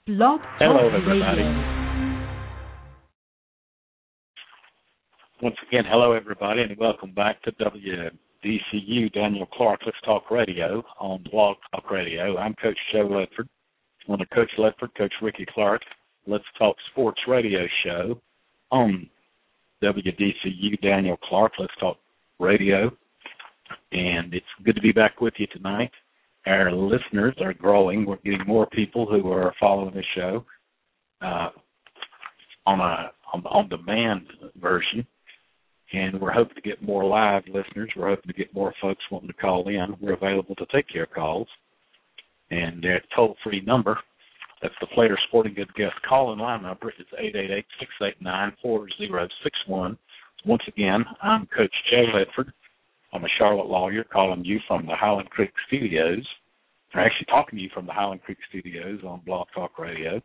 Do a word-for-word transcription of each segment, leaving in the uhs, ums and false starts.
Blog Hello, Talk everybody. Radio. Once again, hello, everybody, and welcome back to W D C U Daniel Clark Let's Talk Radio on Blog Talk Radio. I'm Coach Joe Ledford. On the Coach Ledford, Coach Ricky Clark Let's Talk Sports Radio show on W D C U Daniel Clark Let's Talk Radio. And it's good to be back with you tonight. Our listeners are growing. We're getting more people who are following the show uh, on a on, on demand version, and we're hoping to get more live listeners. We're hoping to get more folks wanting to call in. We're available to take your calls, and their toll-free number, that's the Player Sporting Goods guest call-in line number, is eight eight eight, six eight nine, four zero six one. Once again, I'm Coach Joe Ledford. I'm a Charlotte lawyer calling you from the Highland Creek Studios, or actually talking to you from the Highland Creek Studios on Blog Talk Radio.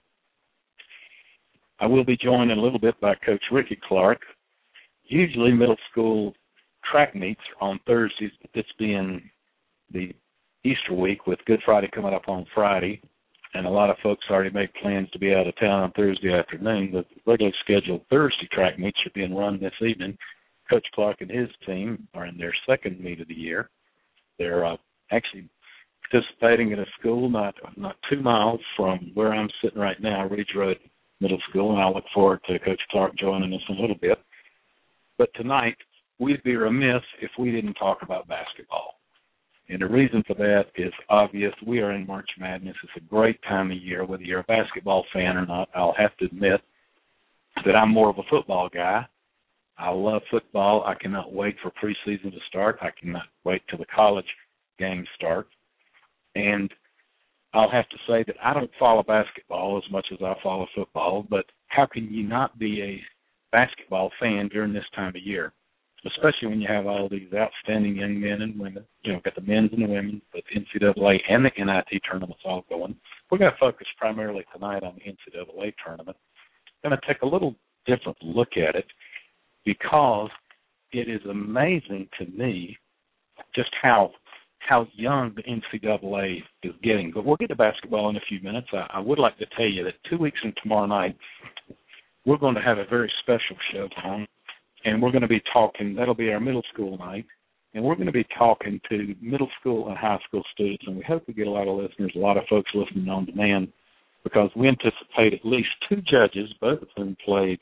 I will be joined in a little bit by Coach Ricky Clark. Usually middle school track meets are on Thursdays, but this being the Easter week with Good Friday coming up on Friday, and a lot of folks already made plans to be out of town on Thursday afternoon, the regularly scheduled Thursday track meets are being run this evening. Coach Clark and his team are in their second meet of the year. They're uh, actually participating in a school not not two miles from where I'm sitting right now, Ridge Road Middle School, and I look forward to Coach Clark joining us in a little bit. But tonight, we'd be remiss if we didn't talk about basketball. And the reason for that is obvious. We are in March Madness. It's a great time of year, whether you're a basketball fan or not. I'll have to admit that I'm more of a football guy. I love football. I cannot wait for preseason to start. I cannot wait till the college games start. And I'll have to say that I don't follow basketball as much as I follow football, but how can you not be a basketball fan during this time of year, especially when you have all these outstanding young men and women, you know, got the men's and the women, but the N C double A and the N I T tournaments all going. We're going to focus primarily tonight on the N C double A tournament. I'm going to take a little different look at it, because it is amazing to me just how how young the N C double A is getting. But we'll get to basketball in a few minutes. I, I would like to tell you that two weeks from tomorrow night, we're going to have a very special show on, and we're going to be talking, that'll be our middle school night, and we're going to be talking to middle school and high school students, and we hope we get a lot of listeners, a lot of folks listening on demand, because we anticipate at least two judges, both of whom played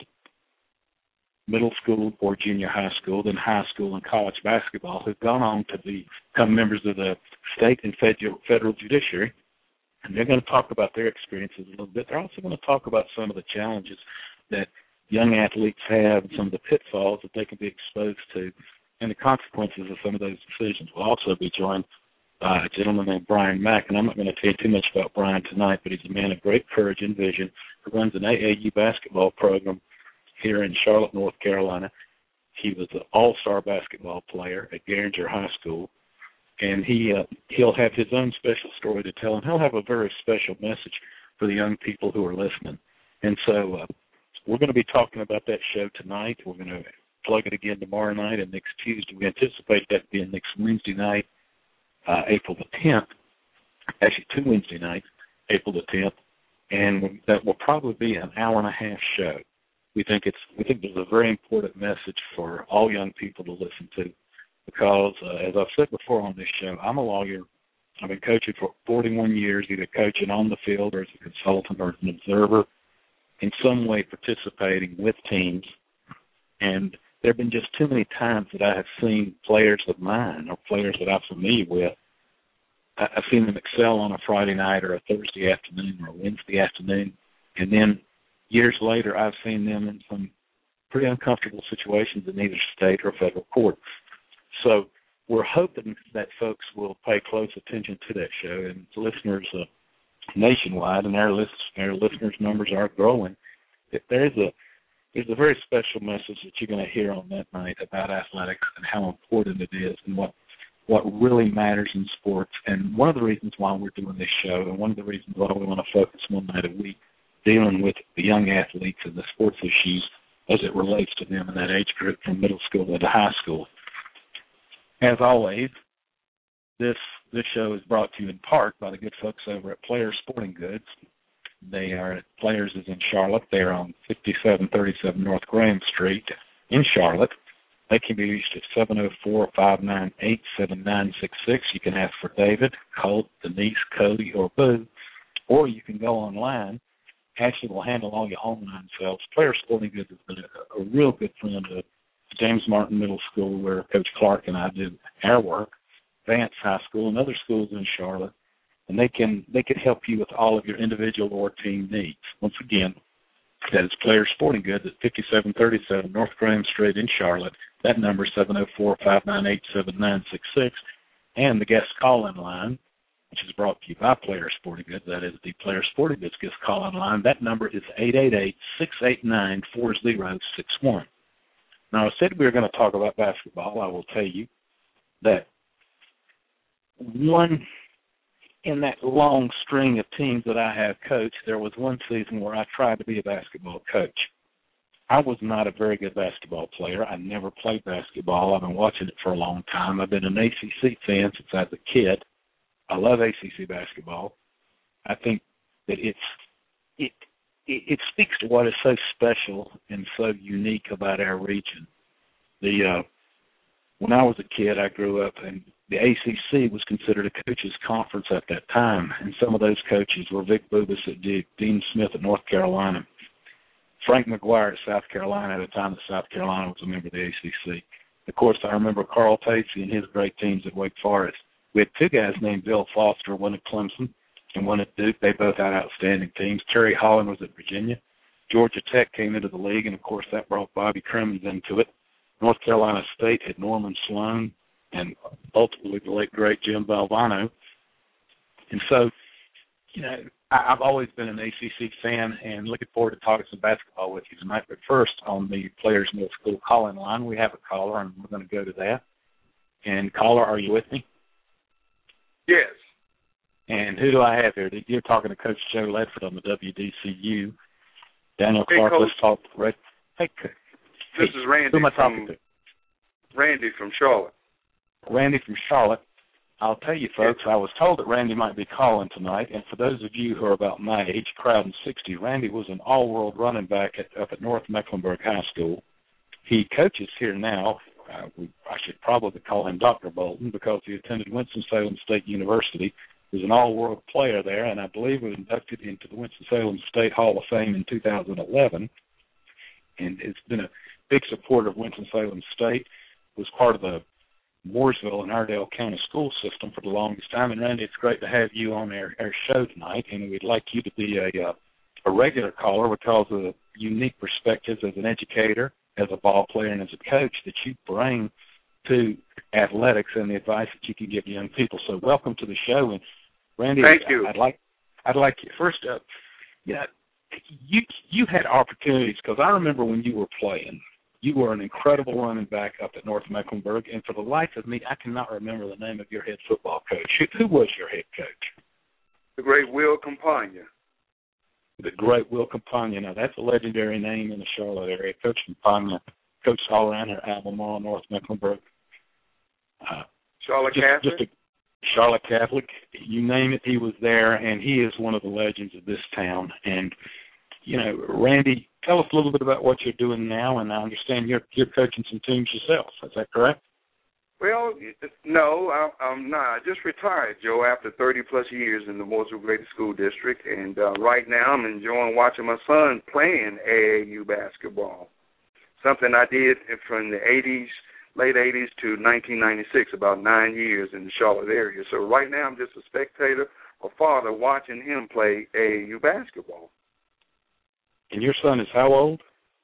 middle school or junior high school, then high school and college basketball, who've gone on to become members of the state and federal, federal judiciary, and they're going to talk about their experiences a little bit. They're also going to talk about some of the challenges that young athletes have, and some of the pitfalls that they can be exposed to, and the consequences of some of those decisions. We'll also be joined by a gentleman named Brian Mack, and I'm not going to tell you too much about Brian tonight, but he's a man of great courage and vision who runs an A A U basketball program here in Charlotte, North Carolina. He was an all-star basketball player at Garinger High School, and he, uh, he'll have his own special story to tell, and he'll have a very special message for the young people who are listening. And so uh, we're going to be talking about that show tonight. We're going to plug it again tomorrow night and next Tuesday. We anticipate that being next Wednesday night, uh, April the tenth, actually two Wednesday nights, April the tenth, and that will probably be an hour and a half show. We think it's we think there's a very important message for all young people to listen to, because uh, as I've said before on this show, I'm a lawyer. I've been coaching for forty-one years, either coaching on the field or as a consultant or as an observer, in some way participating with teams. And there have been just too many times that I have seen players of mine or players that I'm familiar with, I've seen them excel on a Friday night or a Thursday afternoon or a Wednesday afternoon, and then years later, I've seen them in some pretty uncomfortable situations in either state or federal court. So we're hoping that folks will pay close attention to that show, and listeners uh, nationwide, and our, list, our listeners' numbers are growing. If there's a there's a very special message that you're going to hear on that night about athletics and how important it is and what what really matters in sports. And one of the reasons why we're doing this show, and one of the reasons why we want to focus one night a week dealing with the young athletes and the sports issues as it relates to them in that age group from middle school to high school. As always, this this show is brought to you in part by the good folks over at Player Sporting Goods. They are at Players is in Charlotte. They're on fifty-seven thirty-seven North Graham Street in Charlotte. They can be reached at seven oh four, five nine eight, seven nine six six. You can ask for David, Colt, Denise, Cody, or Boo, or you can go online. Ashley will handle all your online sales. Player Sporting Goods has been a, a real good friend of James Martin Middle School, where Coach Clark and I do our work, Vance High School, and other schools in Charlotte, and they can they can help you with all of your individual or team needs. Once again, that is Player Sporting Goods at fifty-seven thirty-seven North Graham Street in Charlotte. That number is seven oh four, five nine eight, seven nine six six. And the guest call-in line, which is brought to you by Player Sporting Goods, that is the Player Sporting Goods guest call-in line. That number is eight eight eight, six eight nine, four oh six one. Now, I said we were going to talk about basketball. I will tell you that one in that long string of teams that I have coached, there was one season where I tried to be a basketball coach. I was not a very good basketball player. I never played basketball. I've been watching it for a long time. I've been an A C C fan since I was a kid. I love A C C basketball. I think that it's it it, it speaks to what is so special and so unique about our region. The uh, when I was a kid, I grew up, and the A C C was considered a coaches' conference at that time, and some of those coaches were Vic Bubas at Duke, Dean Smith at North Carolina, Frank McGuire at South Carolina at a time that South Carolina was a member of the A C C. Of course, I remember Carl Tacey and his great teams at Wake Forest. We had two guys named Bill Foster, one at Clemson and one at Duke. They both had outstanding teams. Terry Holland was at Virginia. Georgia Tech came into the league, and, of course, that brought Bobby Crimmins into it. North Carolina State had Norman Sloan and ultimately the late, great Jim Valvano. And so, you know, I, I've always been an A C C fan and looking forward to talking some basketball with you tonight. But first, on the Players Middle School call-in line, we have a caller, and we're going to go to that. And, caller, are you with me? Yes. And who do I have here? You're talking to Coach Joe Ledford on the W D C U. Daniel hey, Clark, Coach. let's talk. Right. Hey, this hey, is Randy. Who am I from, talking to? Randy from Charlotte. Randy from Charlotte. I'll tell you, folks, I was told that Randy might be calling tonight, and for those of you who are about my age, crowding sixty, Randy was an all-world running back at, up at North Mecklenburg High School. He coaches here now. Uh, we, I should probably call him Doctor Bolton because he attended Winston-Salem State University. He was an all-world player there, and I believe was inducted into the Winston-Salem State Hall of Fame in two thousand eleven, and has been a big supporter of Winston-Salem State, was part of the Mooresville and Iredell County school system for the longest time. And, Randy, it's great to have you on our, our show tonight, and we'd like you to be a, uh, a regular caller because of the unique perspectives as an educator, as a ball player, and as a coach that you bring to athletics and the advice that you can give young people. So welcome to the show. And, Randy, Thank you. I'd like I'd like you, first up, you know, you, you had opportunities because I remember when you were playing, you were an incredible running back up at North Mecklenburg, and for the life of me, I cannot remember the name of your head football coach. Who, who was your head coach? The great Will Campagna. The great Will Campagna. Now, that's a legendary name in the Charlotte area. Coach Campagna coached all around here, Albemarle, North Mecklenburg. Uh, Charlotte just, Catholic? Just a Charlotte Catholic. You name it, he was there, and he is one of the legends of this town. And, you know, Randy, tell us a little bit about what you're doing now, and I understand you're, you're coaching some teams yourself. Is that correct? Well, no, I, I'm not. I just retired, Joe, after thirty-plus years in the Mooresville Graded School District, and uh, right now I'm enjoying watching my son playing A A U basketball, something I did from the eighties, late eighties to nineteen ninety-six, about nine years in the Charlotte area. So right now I'm just a spectator, a father, watching him play A A U basketball. And your son is how old?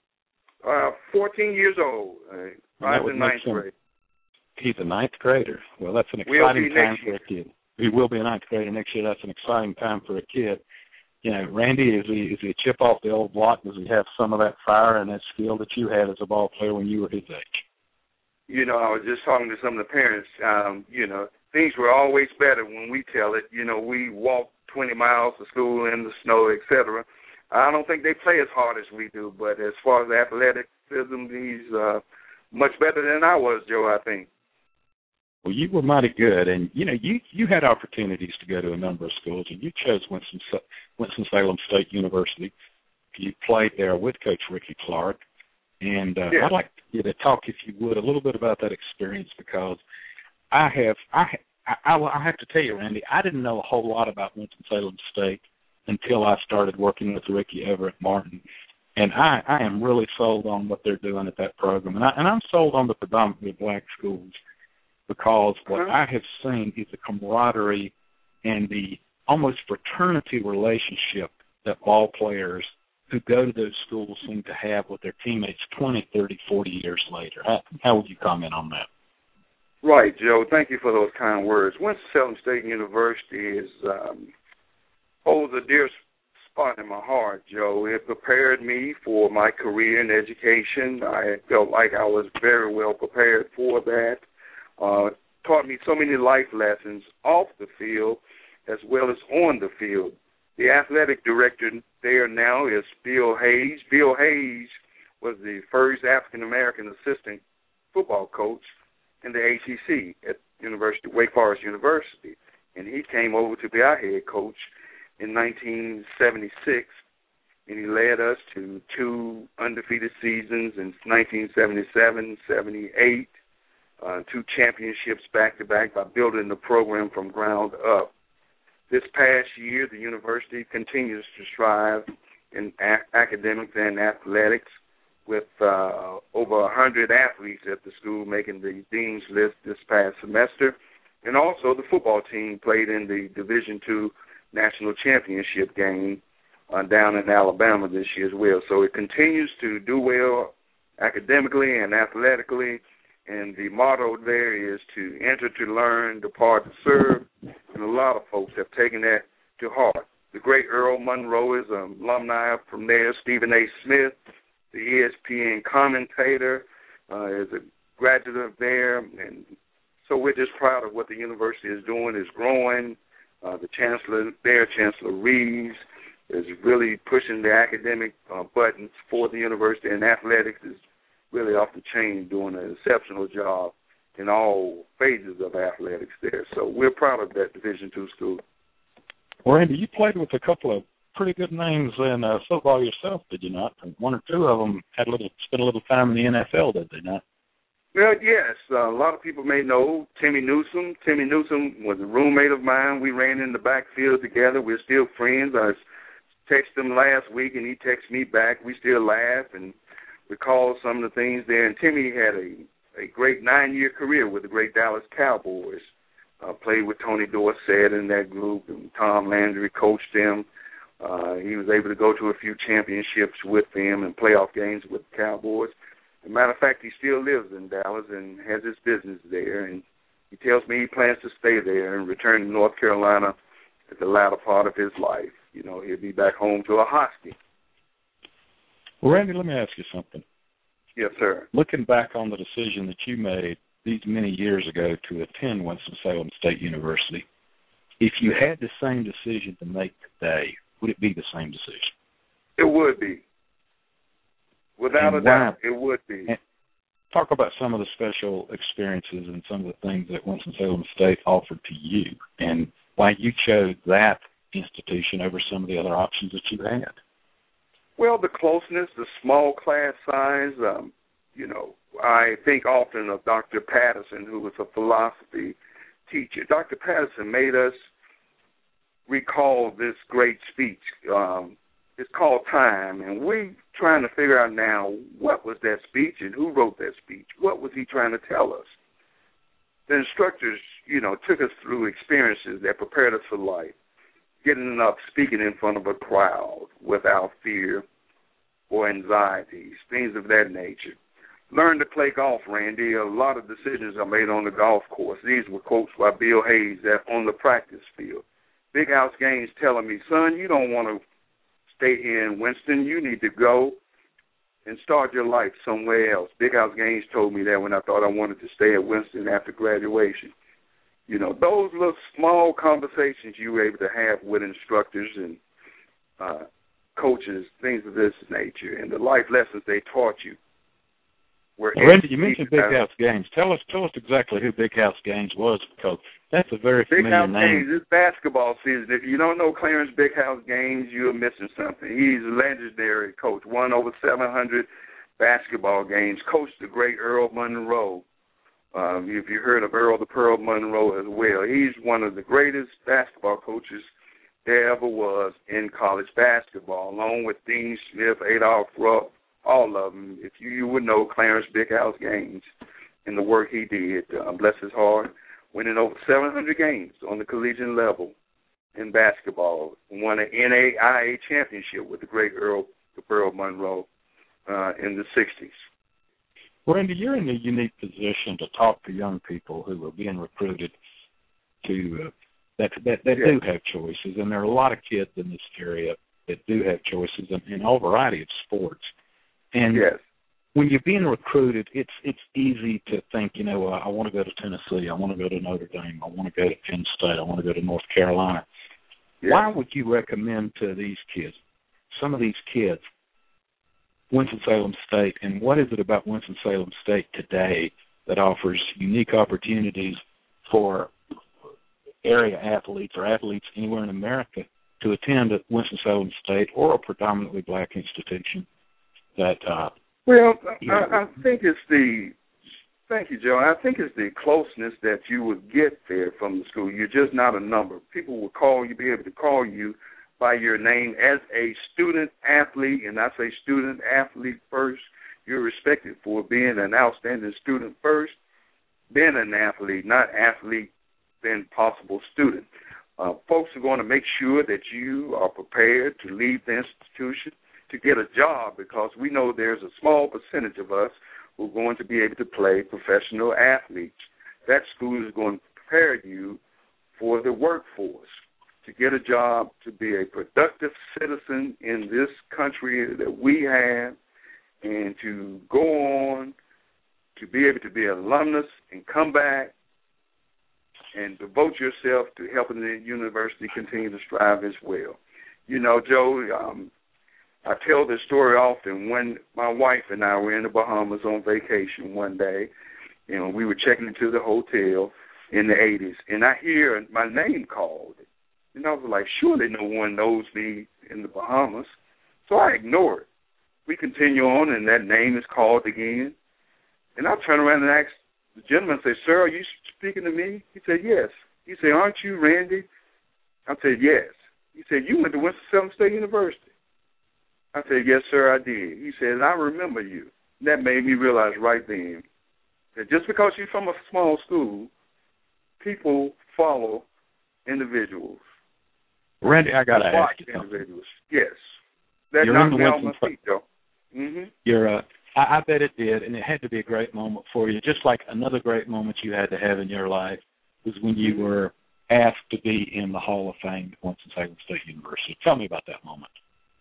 Uh, fourteen years old, uh, right in ninth grade. He's a ninth grader. Well, that's an exciting time for a kid. He will be a ninth grader next year. That's an exciting time for a kid. You know, Randy, is he is he a chip off the old block? Does he have some of that fire and that skill that you had as a ball player when you were his age? You know, I was just talking to some of the parents. Um, you know, things were always better when we tell it. You know, we walked twenty miles to school in the snow, et cetera. I don't think they play as hard as we do, but as far as athleticism, he's uh, much better than I was, Joe, I think. Well, you were mighty good, and, you know, you, you had opportunities to go to a number of schools, and you chose Winston, Winston-Salem State University. You played there with Coach Ricky Clark, and uh, yeah. I'd like you to talk, if you would, a little bit about that experience, because I have I, I, I have to tell you, Randy, I didn't know a whole lot about Winston-Salem State until I started working with Ricky Everett Martin. And I, I am really sold on what they're doing at that program. And, I, and I'm sold on the predominantly black schools because what uh-huh. I have seen is the camaraderie and the almost fraternity relationship that ball players who go to those schools seem to have with their teammates twenty, thirty, forty years later. How, how would you comment on that? Right, Joe. Thank you for those kind words. Winston-Salem State University is um, holds a dear spot in my heart, Joe. It prepared me for my career in education. I felt like I was very well prepared for that. Uh, taught me so many life lessons off the field as well as on the field. The athletic director there now is Bill Hayes. Bill Hayes was the first African-American assistant football coach in the A C C at University Wake Forest University, and he came over to be our head coach in nineteen seventy-six, and he led us to two undefeated seasons in nineteen seventy-seven, seventy-eight, uh, two championships back-to-back by building the program from ground up. This past year, the university continues to strive in a- academics and athletics, with uh, over one hundred athletes at the school making the dean's list this past semester. And also the football team played in the Division two National Championship game uh, down in Alabama this year as well. So it continues to do well academically and athletically, and the motto there is to enter to learn, depart to serve, and a lot of folks have taken that to heart. The great Earl Monroe is an alumni from there. Stephen A. Smith, the E S P N commentator, uh, is a graduate there, and so we're just proud of what the university is doing. It's growing. Uh, the chancellor there, Chancellor Reeves, is really pushing the academic uh, buttons for the university, and athletics is really off the chain, doing an exceptional job in all phases of athletics there. So we're proud of that Division two school. Well, Randy, you played with a couple of pretty good names in uh, football yourself, did you not? And one or two of them had a little, spent a little time in the N F L, did they not? Well, yes. Uh, a lot of people may know Timmy Newsom. Timmy Newsom was a roommate of mine. We ran in the backfield together. We're still friends. I texted him last week, and he texted me back. We still laugh and recall some of the things there. And Timmy had a, a great nine-year career with the great Dallas Cowboys. Uh, played with Tony Dorsett in that group, and Tom Landry coached him. Uh, he was able to go to a few championships with them and playoff games with the Cowboys. As a matter of fact, he still lives in Dallas and has his business there, and he tells me he plans to stay there and return to North Carolina at the latter part of his life. You know, he'll be back home to a Husky. Well, Randy, let me ask you something. Yes, sir. Looking back on the decision that you made these many years ago to attend Winston-Salem State University, if you had the same decision to make today, would it be the same decision? It would be. Without and a why, doubt, it would be. Talk about some of the special experiences and some of the things that Winston-Salem State offered to you and why you chose that institution over some of the other options that you had. Well, the closeness, the small class size. Um, you know, I think often of Doctor Patterson, who was a philosophy teacher. Doctor Patterson made us recall this great speech. Um, it's called Time, and we're trying to figure out now what was that speech and who wrote that speech. What was he trying to tell us? The instructors, you know, took us through experiences that prepared us for life, getting up, speaking in front of a crowd without fear or anxieties, things of that nature. Learn to play golf, Randy. A lot of decisions are made on the golf course. These were quotes by Bill Hayes that on the practice field. Big House Gaines telling me, son, you don't want to stay here in Winston. You need to go and start your life somewhere else. Big House Gaines told me that when I thought I wanted to stay at Winston after graduation. You know, those little small conversations you were able to have with instructors and uh, coaches, things of this nature, and the life lessons they taught you Where well, Randy, you mentioned Big uh, House Gaines. Tell us, tell us exactly who Big House Gaines was, because that's a very Big familiar House name. Gaines, it's basketball season. If you don't know Clarence Big House Gaines, you're missing something. He's a legendary coach. Won over seven hundred basketball games. Coached the great Earl Monroe. Um, if you heard of Earl the Pearl Monroe as well, he's one of the greatest basketball coaches there ever was in college basketball, along with Dean Smith, Adolph Rupp, all of them. If you, you would know Clarence Big House Gaines and the work he did, uh, bless his heart, winning over seven hundred games on the collegiate level in basketball, won an N A I A championship with the great Earl the Pearl Monroe uh, in the sixties. Randy, you're in a unique position to talk to young people who are being recruited to uh, that that, that yes. do have choices, and there are a lot of kids in this area that do have choices in, in all variety of sports. And yes. when you're being recruited, it's it's easy to think, you know, uh, I want to go to Tennessee, I want to go to Notre Dame, I want to go to Penn State, I want to go to North Carolina. Yes. Why would you recommend to these kids, some of these kids, Winston-Salem State, and what is it about Winston-Salem State today that offers unique opportunities for area athletes or athletes anywhere in America to attend at Winston-Salem State or a predominantly black institution that uh, Well, I, I think it's the, thank you, Joe, I think it's the closeness that you would get there from the school. You're just not a number. People will call you, be able to call you by your name as a student athlete, and I say student athlete first. You're respected for being an outstanding student first, being an athlete, not athlete, then possible student. Uh, folks are going to make sure that you are prepared to leave the institution to get a job, because we know there's a small percentage of us who are going to be able to play professional athletes. That school is going to prepare you for the workforce, to get a job, to be a productive citizen in this country that we have, and to go on to be able to be an alumnus and come back and devote yourself to helping the university continue to strive as well. You know, Joe, um, I tell this story often. When my wife and I were in the Bahamas on vacation one day, you know, we were checking into the hotel in the eighties, and I hear my name called. And I was like, surely no one knows me in the Bahamas. So I ignore it. We continue on, and that name is called again. And I turn around and ask the gentleman, say, sir, are you speaking to me? He said, yes. He said, aren't you Randy? I said, yes. He said, you went to Winston-Salem State University. I said, yes, sir, I did. He said, I remember you. That made me realize right then that just because you're from a small school, people follow individuals. Randy, I got to ask you individuals. Yes. That You're knocked in me off my Winston- feet, though. Mm-hmm. You're, uh, I, I bet it did, and it had to be a great moment for you, just like another great moment you had to have in your life was when you mm-hmm. were asked to be in the Hall of Fame at Winston-Salem State University. Tell me about that moment.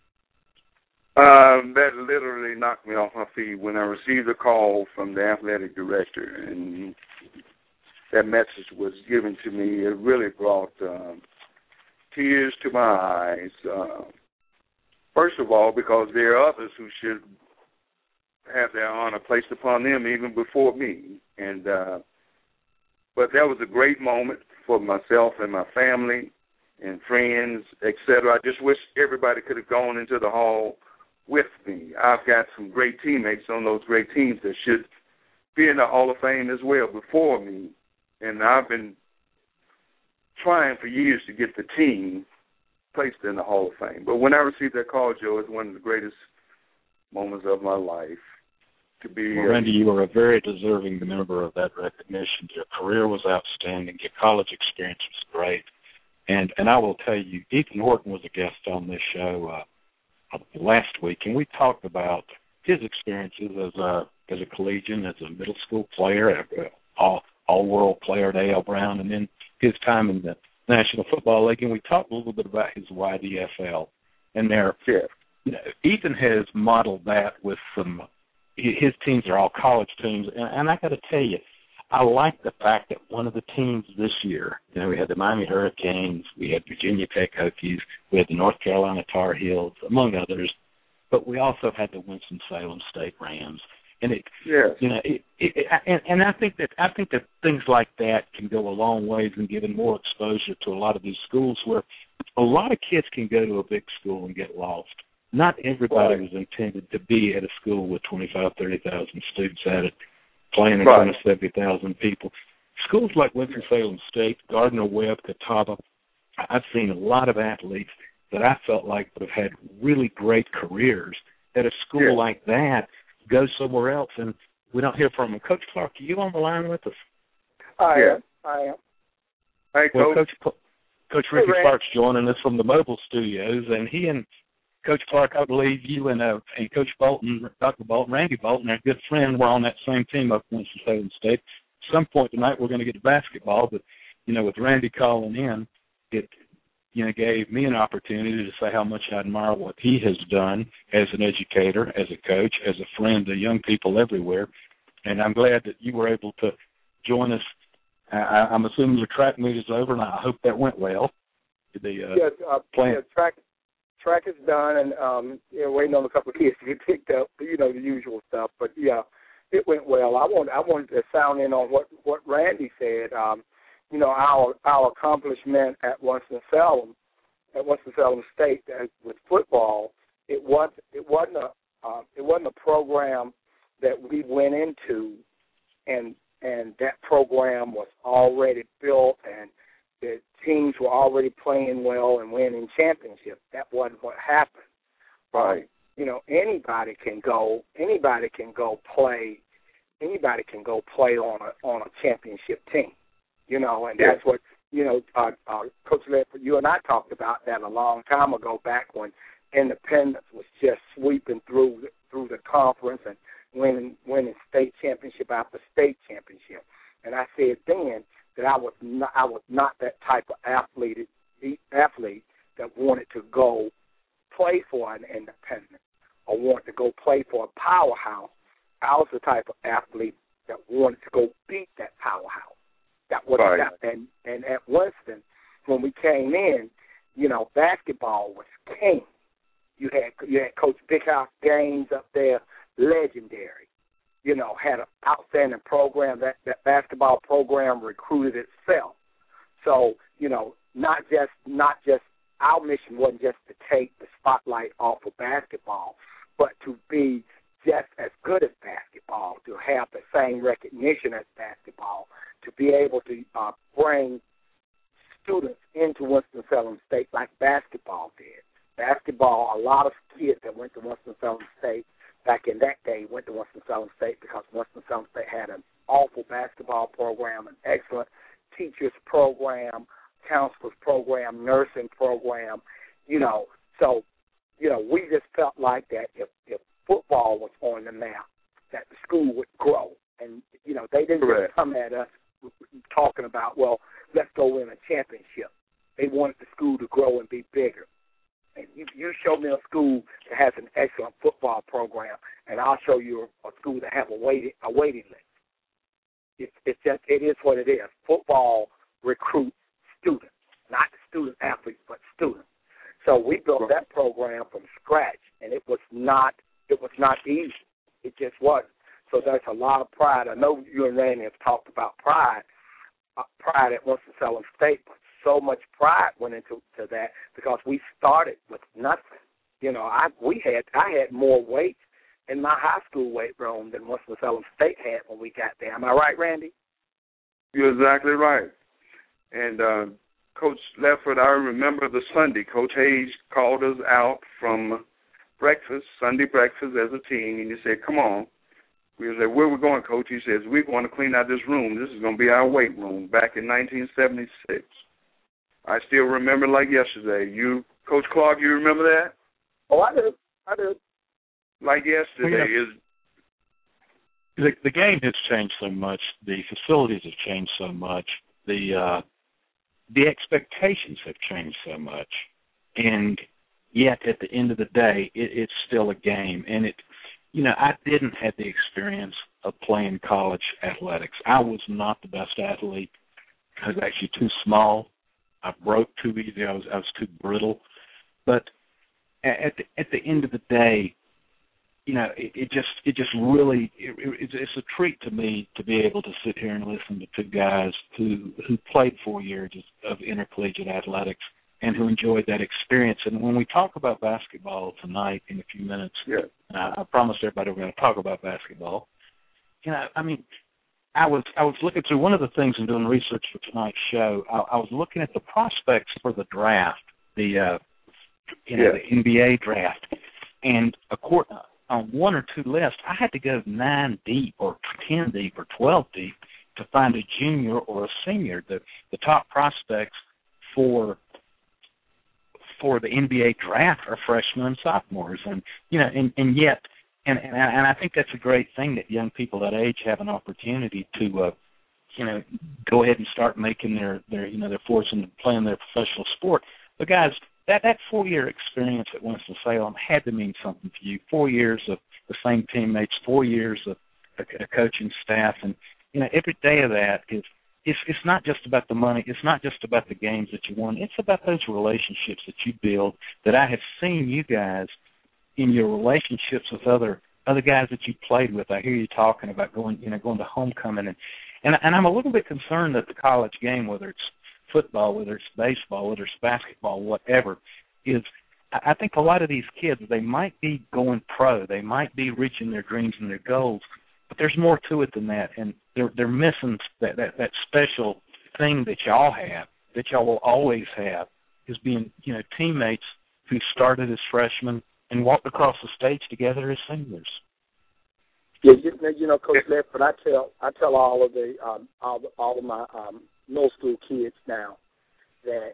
Um, that literally knocked me off my feet when I received a call from the athletic director, and that message was given to me. It really brought um, tears to my eyes. Uh, first of all, because there are others who should have their honor placed upon them even before me. And uh, but that was a great moment for myself and my family and friends, et cetera. I just wish everybody could have gone into the hall with me. I've got some great teammates on those great teams that should be in the Hall of Fame as well before me. And I've been trying for years to get the team placed in the Hall of Fame. But when I received that call, Joe, it's one of the greatest moments of my life to be. Well, Randy, you were a very deserving member of that recognition. Your career was outstanding. Your college experience was great. And and I will tell you, Ethan Horton was a guest on this show uh, last week, and we talked about his experiences as a as a collegian, as a middle school player, a all all world player at A L Brown, and then his time in the National Football League. And we talked a little bit about his Y D F L, and there, yeah. you know, Ethan has modeled that with some. His teams are all college teams, and, and I got to tell you, I like the fact that one of the teams this year, you know, we had the Miami Hurricanes, we had Virginia Tech Hokies, we had the North Carolina Tar Heels, among others, but we also had the Winston-Salem State Rams. And it, yes. you know, it, it, it, and, and I think that I think that things like that can go a long ways in giving more exposure to a lot of these schools where a lot of kids can go to a big school and get lost. Not everybody right. was intended to be at a school with twenty-five, thirty thousand students at it, playing in right. front of seventy thousand people. Schools like Winston-Salem State, Gardner-Webb, Catawba, I've seen a lot of athletes that I felt like would have had really great careers at a school yeah. like that. Go somewhere else, and we don't hear from them. Coach Clark, are you on the line with us? I yeah. am. I am. Hey, well, Coach. Coach, Coach Ricky hey, Clark's joining us from the mobile studios, and he and Coach Clark, I believe you and uh, and Coach Bolton, Doctor Bolton, Randy Bolton, our good friend, were on that same team up in Winston-Salem State. At some point tonight, we're going to get to basketball, but you know, with Randy calling in, it you know, gave me an opportunity to say how much I admire what he has done as an educator, as a coach, as a friend to young people everywhere. And I'm glad that you were able to join us. I, I'm assuming your track meet is over, and I hope that went well. The uh, yes, uh, plan. yeah, track track is done, and um, you know, waiting on a couple of kids to get picked up. You know, the usual stuff. But yeah, it went well. I want I wanted to sound in on what what Randy said. Um, You know, our our accomplishment at Winston-Salem, at Winston-Salem State uh, with football, it was it wasn't a uh, it wasn't a program that we went into, and and that program was already built, and the teams were already playing well and winning championships. That wasn't what happened. Right. Um, you know, anybody can go. Anybody can go play. Anybody can go play on a on a championship team. You know, and yeah. that's what, you know, uh, uh, Coach Ledford, you and I talked about that a long time ago, back when Independence was just sweeping through through the conference and winning winning state championship after state championship. And I said then that I was not I was not that type of athlete athlete that wanted to go play for an Independent or wanted to go play for a powerhouse. I was the type of athlete that wanted to go beat that powerhouse. That was right. that, and and at Winston, when we came in, you know, basketball was king. You had you had Coach Big House Gaines up there, legendary. You know, had an outstanding program. That that basketball program recruited itself. So you know, not just not just our mission wasn't just to take the spotlight off of basketball, but to be just as good as basketball, to have the same recognition as basketball, to be able to uh, bring students into Winston-Salem State like basketball did. Basketball, a lot of kids that went to Winston-Salem State back in that day went to Winston-Salem State because Winston-Salem State had an awful basketball program, an excellent teachers program, counselors program, nursing program, you know. So, you know, we just felt like that if, if football was on the map, that the school would grow. And, you know, they didn't Correct. just come at us talking about, well, let's go win a championship. They wanted the school to grow and be bigger. And you, you show me a school that has an excellent football program, and I'll show you a, a school that has a waiting a waiting list. It's, it's just it is what it is. Football recruits students, not student athletes, but students. So we built that program from scratch, and it was not it was not easy. It just wasn't. So there's a lot of pride. I know you and Randy have talked about pride, uh, pride at Winston-Salem State, but so much pride went into to that because we started with nothing. You know, I we had I had more weight in my high school weight room than Winston-Salem State had when we got there. Am I right, Randy? You're exactly right. And uh, Coach Ledford, I remember the Sunday Coach Hayes called us out from breakfast, Sunday breakfast as a team, and he said, "Come on." We said, "Where we going, Coach?" He says, "We're going to clean out this room. This is going to be our weight room." Back in nineteen seventy-six. I still remember like yesterday. You, Coach Clark, you remember that? Oh, I do. I do. Like yesterday. Well, is the, the game has changed so much. The facilities have changed so much. The uh, the expectations have changed so much. And yet, at the end of the day, it, it's still a game. And it, you know, I didn't have the experience of playing college athletics. I was not the best athlete. I was actually too small. I broke too easy. I was I was too brittle. But at the, at the end of the day, you know, it, it just it just really it, it, it's a treat to me to be able to sit here and listen to two guys who who played four years of intercollegiate athletics and who enjoyed that experience. And when we talk about basketball tonight in a few minutes, yeah. uh, I promised everybody we're going to talk about basketball. You know, I mean, I was I was looking through one of the things in doing research for tonight's show. I, I was looking at the prospects for the draft, the uh, you know yeah. the N B A draft, and according on one or two lists, I had to go nine deep or ten deep or twelve deep to find a junior or a senior. The the top prospects for for the N B A draft are freshmen and sophomores, and you know, and, and yet, and, and and I think that's a great thing that young people that age have an opportunity to, uh, you know, go ahead and start making their their you know their fortune playing their professional sport. But guys, that that four year experience at Winston-Salem had to mean something to you. Four years of the same teammates, four years of a, a coaching staff, and you know, every day of that is. It's, it's not just about the money. It's not just about the games that you won. It's about those relationships that you build that I have seen you guys in your relationships with other other guys that you played with. I hear you talking about going, you know, going to homecoming, and and, and I'm a little bit concerned that the college game, whether it's football, whether it's baseball, whether it's basketball, whatever, is I think a lot of these kids, they might be going pro, they might be reaching their dreams and their goals, but there's more to it than that, and they're they're missing that, that, that special thing that y'all have, that y'all will always have, is being, you know, teammates who started as freshmen and walked across the stage together as seniors. Yeah, you, you know, Coach Ledford, I tell I tell all of the um, all all of my um, middle school kids now that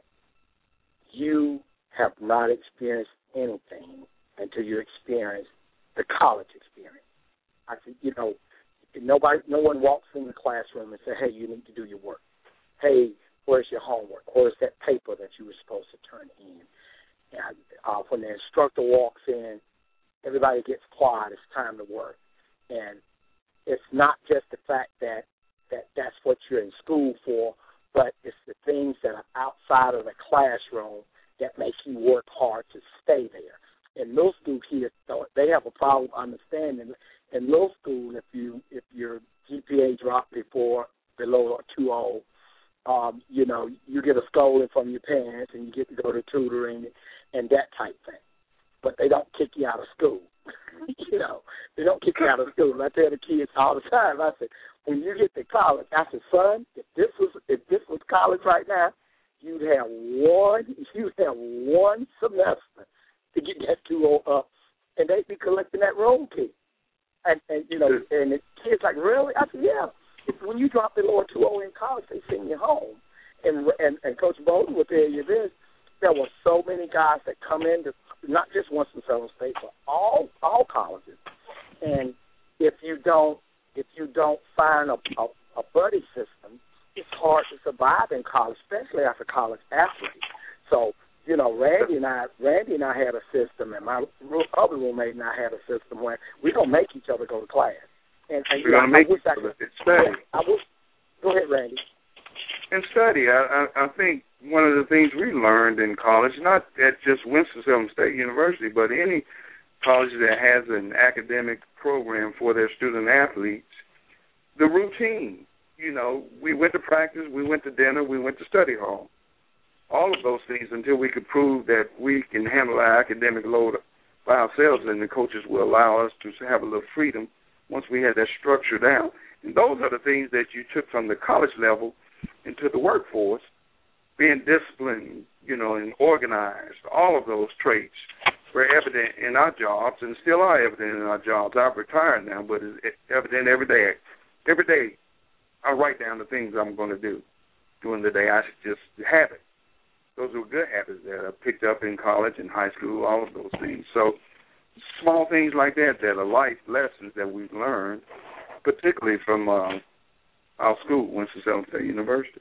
you have not experienced anything until you experience the college experience. I said, you know, nobody, no one walks in the classroom and say, "Hey, you need to do your work. Hey, where's your homework? Where's that paper that you were supposed to turn in?" And uh, when the instructor walks in, everybody gets quiet. It's time to work. And it's not just the fact that, that that's what you're in school for, but it's the things that are outside of the classroom that make you work hard to stay there. And middle school kids, they have a problem understanding. In middle school, if you if your G P A dropped before below two oh, um, you know, you get a scolding from your parents and you get to go to tutoring and that type thing. But they don't kick you out of school. You know, they don't kick you out of school. I tell the kids all the time, I said, when you get to college, I said, son, if this was if this was college right now, you'd have one you'd have one semester to get that two oh up, and they'd be collecting that roll key. And, and you know, and the kids like, really? I said, yeah. If, when you drop below a two oh in college, they send you home. And and, and Coach Bowden will tell you this, there were so many guys that come in, to, not just Winston-Salem State, but all all colleges. And if you don't if you don't find a, a, a buddy system, it's hard to survive in college, especially as a college athlete. So, you know, Randy and I, Randy and I had a system, and my other roommate and I had a system where we don't make each other go to class. And, and We're going to make each other study. I wish, go ahead, Randy. And study. I, I, I think one of the things we learned in college, not at just Winston-Salem State University, but any college that has an academic program for their student athletes, the routine. You know, we went to practice, we went to dinner, we went to study hall. All of those things until we could prove that we can handle our academic load by ourselves, and the coaches will allow us to have a little freedom once we had that structure down. And those are the things that you took from the college level into the workforce, being disciplined, you know, and organized. All of those traits were evident in our jobs and still are evident in our jobs. I've retired now, but it's evident every day. Every day I write down the things I'm going to do during the day. I should just have it. Those were good habits that I picked up in college and high school, all of those things. So small things like that that are life lessons that we've learned, particularly from uh, our school, Winston-Salem State University.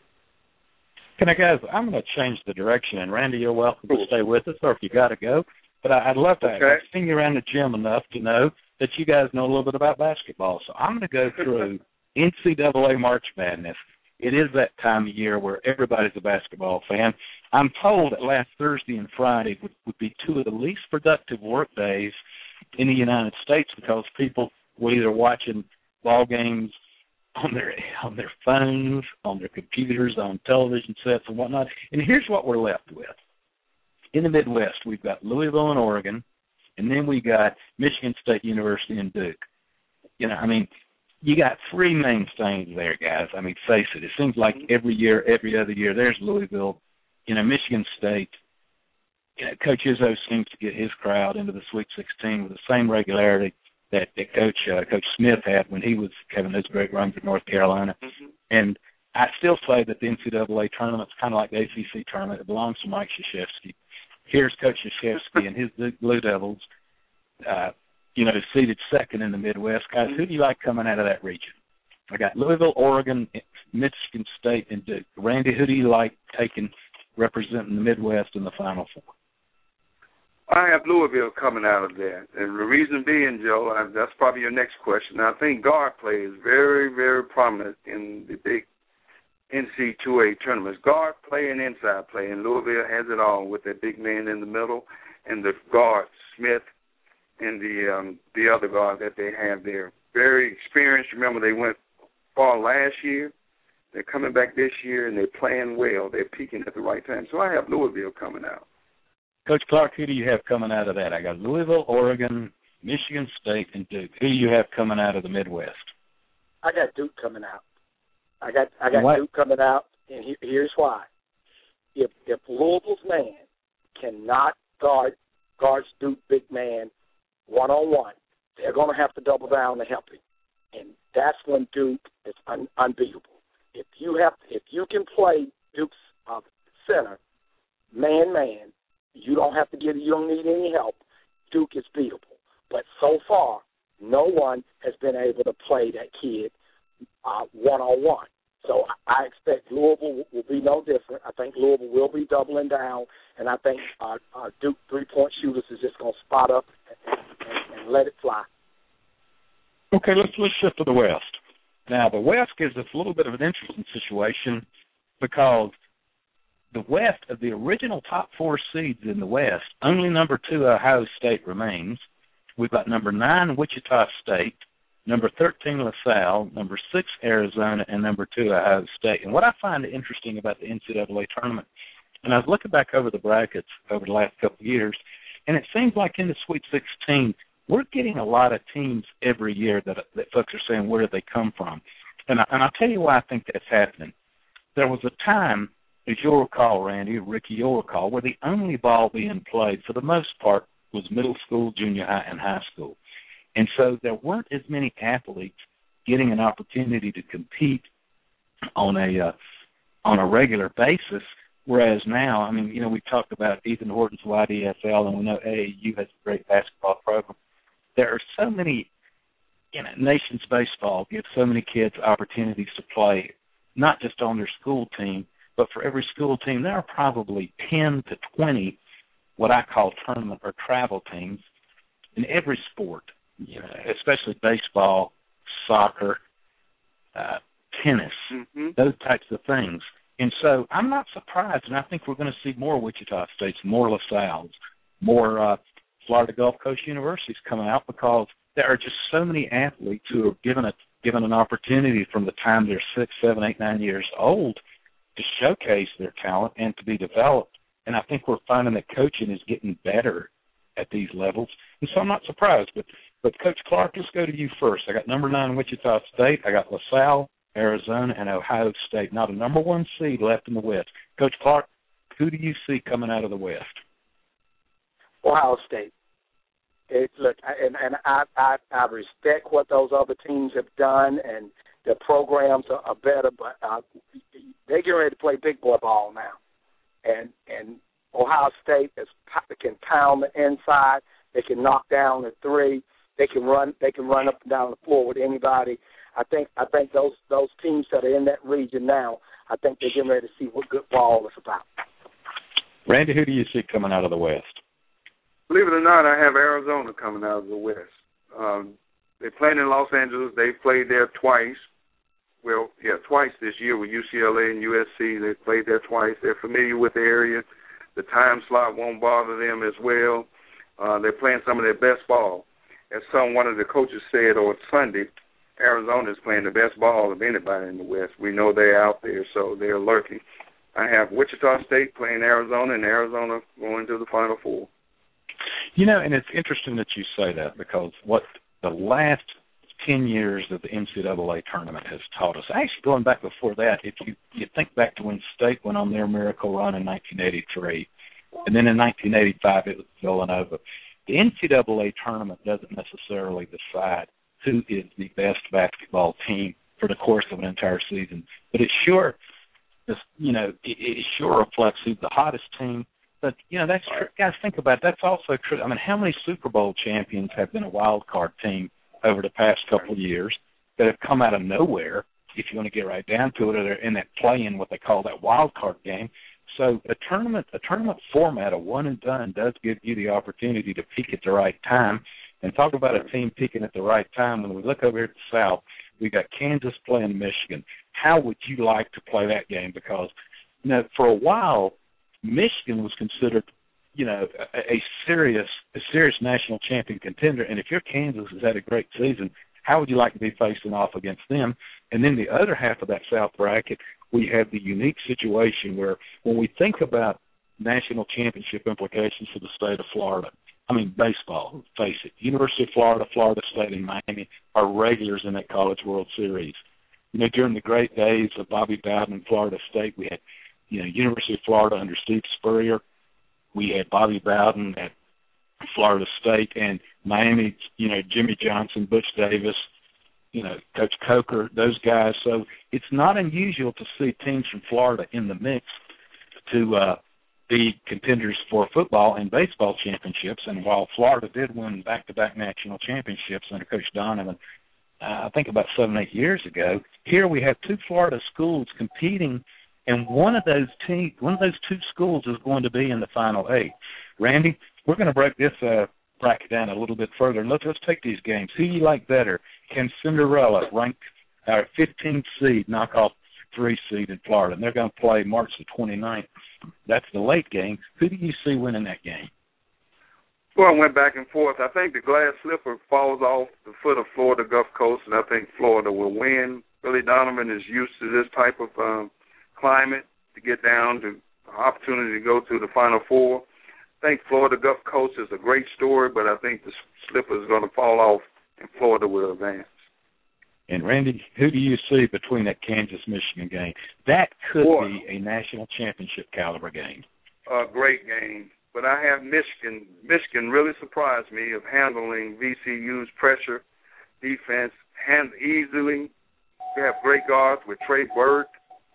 Can I, guys, I'm going to change the direction, and Randy, you're welcome to stay with us, or if you got to go. But I, I'd love to. Okay. I've seen you around the gym enough to know that you guys know a little bit about basketball. So I'm going to go through N C double A March Madness. It is that time of year where everybody's a basketball fan. I'm told that last Thursday and Friday would, would be two of the least productive work days in the United States because people were either watching ball games on their on their phones, on their computers, on television sets and whatnot. And here's what we're left with. In the Midwest, we've got Louisville and Oregon, and then we got Michigan State University and Duke. You know, I mean, you got three mainstays there, guys. I mean, face it. It seems like every year, every other year, there's Louisville. You know, Michigan State, you know, Coach Izzo seems to get his crowd into the Sweet sixteen with the same regularity that, that Coach uh, Coach Smith had when he was having those great runs at North Carolina. Mm-hmm. And I still say that the N C double A tournament's kind of like the A C C tournament. It belongs to Mike Krzyzewski. Here's Coach Krzyzewski and his Blue Devils, uh, you know, seated second in the Midwest. Guys, who do you like coming out of that region? I got Louisville, Oregon, Michigan State, and Duke. Randy, who do you like taking, representing the Midwest in the Final Four? I have Louisville coming out of there. And the reason being, Joe, I, that's probably your next question. I think guard play is very, very prominent in the big N C double A tournaments. Guard play and inside play. And Louisville has it all with that big man in the middle and the guard, Smith, and the um, the other guard that they have there. Very experienced. Remember, they went far last year. They're coming back this year, and they're playing well. They're peaking at the right time. So I have Louisville coming out. Coach Clark, who do you have coming out of that? I got Louisville, Oregon, Michigan State, and Duke. Who do you have coming out of the Midwest? I got Duke coming out. I got I got what? Duke coming out, and he, here's why. If if Louisville's man cannot guard guards Duke big man one on one, they're going to have to double down to help him, and that's when Duke is un, unbeatable. If you have if you can play Duke's uh, center man man, you don't have to get you don't need any help. Duke is beatable, but so far no one has been able to play that kid uh, one on one. So I expect Louisville will be no different. I think Louisville will be doubling down, and I think uh, uh, Duke three-point shooters is just going to spot up and, and, and let it fly. Okay, let's let's shift to the West. Now, the West gives us a little bit of an interesting situation because the West, of the original top four seeds in the West, only number two Ohio State remains. We've got number nine Wichita State, number thirteen, LaSalle, number six, Arizona, and number two, Ohio State. And what I find interesting about the N C double A tournament, and I was looking back over the brackets over the last couple of years, and it seems like in the Sweet sixteen, we're getting a lot of teams every year that that folks are saying, where did they come from? And, I, and I'll tell you why I think that's happening. There was a time, as you'll recall, Randy, Ricky, you'll recall, where the only ball being played for the most part was middle school, junior high, and high school. And so there weren't as many athletes getting an opportunity to compete on a uh, on a regular basis, whereas now, I mean, you know, we talked about Ethan Horton's Y D S L, and we know A A U has a great basketball program. There are so many, you know, Nations Baseball gives so many kids opportunities to play, not just on their school team, but for every school team, there are probably ten to twenty what I call tournament or travel teams in every sport. You know, especially baseball, soccer, uh, tennis, mm-hmm. those types of things. And so I'm not surprised, and I think we're going to see more Wichita States, more LaSalle's, more uh, Florida Gulf Coast universities coming out because there are just so many athletes who are given a given an opportunity from the time they're six, seven, eight, nine years old to showcase their talent and to be developed. And I think we're finding that coaching is getting better at these levels. And so I'm not surprised. But, but Coach Clark, let's go to you first. I got number nine Wichita State. I got LaSalle, Arizona, and Ohio State. Not a number one seed left in the West. Coach Clark, who do you see coming out of the West? Ohio State. It, look, and, and I, I, I respect what those other teams have done, and their programs are, are better, but uh, they're getting ready to play big boy ball now. And and Ohio State is, can pound the inside. They can knock down the three. They can run. They can run up and down the floor with anybody. I think. I think those those teams that are in that region now, I think they're getting ready to see what good ball is about. Randy, who do you see coming out of the West? Believe it or not, I have Arizona coming out of the West. Um, they played in Los Angeles. They've played there twice. Well, yeah, twice this year with U C L A and U S C. They played there twice. They're familiar with the area. The time slot won't bother them as well. Uh, they're playing some of their best ball. as some one of the coaches said on Sunday, Arizona is playing the best ball of anybody in the West. We know they're out there, so they're lurking. I have Wichita State playing Arizona, and Arizona going to the Final Four. You know, and it's interesting that you say that, because what the last ten years of the N C double A tournament has taught us, actually going back before that, if you, you think back to when State went on their miracle run in nineteen eighty-three, and then in nineteen eighty-five it was Villanova, the N C double A tournament doesn't necessarily decide who is the best basketball team for the course of an entire season, but it sure, just, you know, it, it sure reflects who's the hottest team. But, you know, that's true. Guys, think about it. That's also true. I mean, how many Super Bowl champions have been a wild card team over the past couple of years that have come out of nowhere, if you want to get right down to it, or they're in that play-in, what they call that wild card game. So a tournament, a tournament format, a one and done, does give you the opportunity to peak at the right time. And talk about a team peaking at the right time. When we look over here at the South, we got Kansas playing Michigan. How would you like to play that game? Because, you know, for a while, Michigan was considered, you know, a, a serious, a serious national champion contender. And if your Kansas has had a great season, how would you like to be facing off against them? And then the other half of that South bracket, we have the unique situation where when we think about national championship implications for the state of Florida, I mean, baseball, face it, University of Florida, Florida State, and Miami are regulars in that College World Series. You know, during the great days of Bobby Bowden and Florida State, we had, you know, University of Florida under Steve Spurrier. We had Bobby Bowden at Florida State, and Miami, you know, Jimmy Johnson, Butch Davis, you know, Coach Coker, those guys. So it's not unusual to see teams from Florida in the mix to uh, be contenders for football and baseball championships. And while Florida did win back-to-back national championships under Coach Donovan, uh, I think about seven, eight years ago, here we have two Florida schools competing, and one of those teams, one of those two schools is going to be in the Final Eight. Randy, we're going to break this uh, bracket down a little bit further, and let's, let's take these games. Who do you like better? Can Cinderella rank our fifteenth seed knock off three seed in Florida? And they're going to play March the twenty-ninth. That's the late game. Who do you see winning that game? Well, I went back and forth. I think the glass slipper falls off the foot of Florida Gulf Coast, and I think Florida will win. Billy Donovan is used to this type of um, climate to get down to the opportunity to go to the Final Four. I think Florida Gulf Coast is a great story, but I think the slipper is going to fall off, and Florida will advance. And, Randy, who do you see between that Kansas-Michigan game? That could Boy, be a national championship caliber game. A great game. But I have Michigan. Michigan really surprised me of handling V C U's pressure defense hand easily. They have great guards with Trey Burke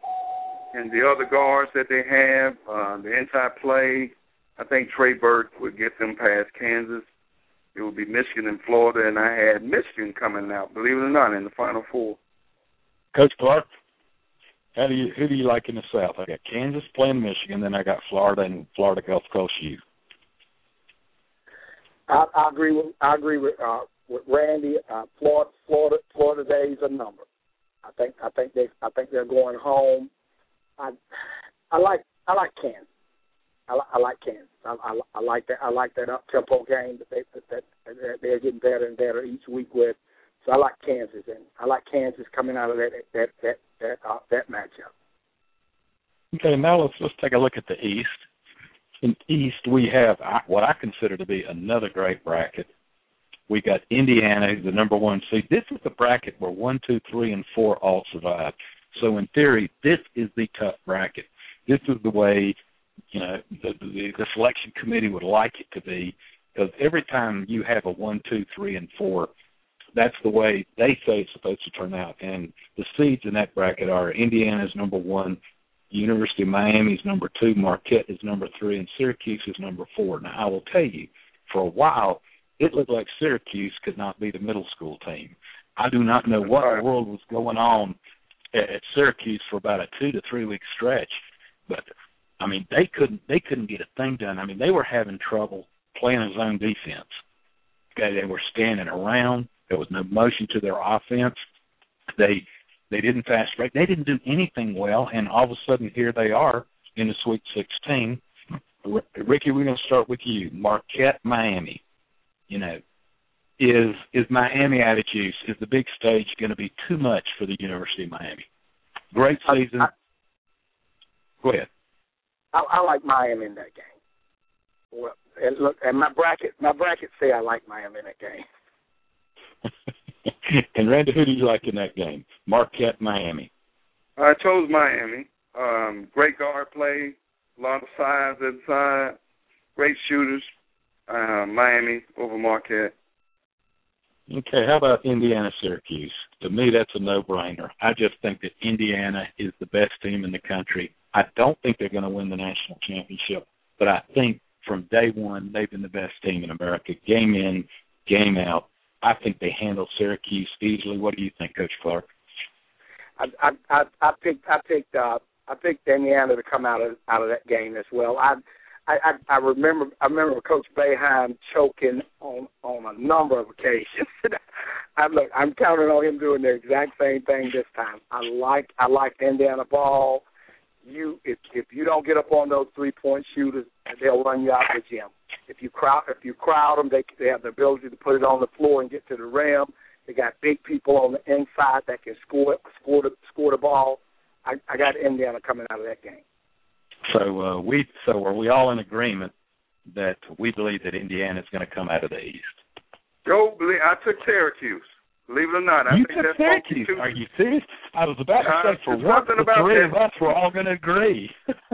and the other guards that they have, uh, the inside play. I think Trey Burke would get them past Kansas. It would be Michigan and Florida, and I had Michigan coming out, believe it or not, in the Final Four. Coach Clark, how do you who do you like in the South? I got Kansas playing Michigan, then I got Florida and Florida Gulf Coast U. I, I agree with I agree with uh, with Randy. Uh, Florida, Florida, Florida days are numbered. I think I think they I think they're going home. I I like I like Kansas. I, I like Kansas. I, I, I like that. I like that up tempo game that they that, that they're getting better and better each week with. So I like Kansas, and I like Kansas coming out of that that that that uh, that matchup. Okay, now let's let's take a look at the East. In the East, we have what I consider to be another great bracket. We got Indiana, the number one seed. This is the bracket where one, two, three, and four all survive. So in theory, this is the tough bracket. This is the way, you know, the, the, the selection committee would like it to be, because every time you have a one, two, three, and four, that's the way they say it's supposed to turn out. And the seeds in that bracket are Indiana's number one, University of Miami's number two, Marquette is number three, and Syracuse is number four. Now, I will tell you, for a while, it looked like Syracuse could not be the middle school team. I do not know what in the world was going on at, at Syracuse for about a two to three week stretch, but I mean they couldn't they couldn't get a thing done. I mean they were having trouble playing a zone defense. Okay, they were standing around. There was no motion to their offense. They they didn't fast break. They didn't do anything well, and all of a sudden here they are in the Sweet sixteen. Ricky, we're going to start with you. Marquette, Miami. You know, is is Miami out of juice? Is the big stage going to be too much for the University of Miami? Great season. I, I, Go ahead. I, I like Miami in that game. Well, and look, and my bracket, my bracket say I like Miami in that game. And Randy, who do you like in that game? Marquette, Miami. I chose Miami. Um, great guard play, a lot of size inside, great shooters. Uh, Miami over Marquette. Okay, how about Indiana, Syracuse? To me, that's a no-brainer. I just think that Indiana is the best team in the country. I don't think they're going to win the national championship, but I think from day one they've been the best team in America, game in, game out. I think they handle Syracuse easily. What do you think, Coach Clark? I I I, I picked I picked uh, I picked Indiana to come out of out of that game as well. I I, I remember I remember Coach Boeheim choking on, on a number of occasions. I look, I'm counting on him doing the exact same thing this time. I like I like the Indiana ball. You if if you don't get up on those three point shooters, they'll run you out of the gym. If you crowd if you crowd them, they they have the ability to put it on the floor and get to the rim. They got big people on the inside that can score score the score the ball. I, I got Indiana coming out of that game. So uh, we so are we all in agreement that we believe that Indiana is going to come out of the East? Joe, I took Syracuse. Believe it or not, I you think took that's Syracuse. Too. Are you serious? I was about to say uh, for once the three that. of us were all going to agree.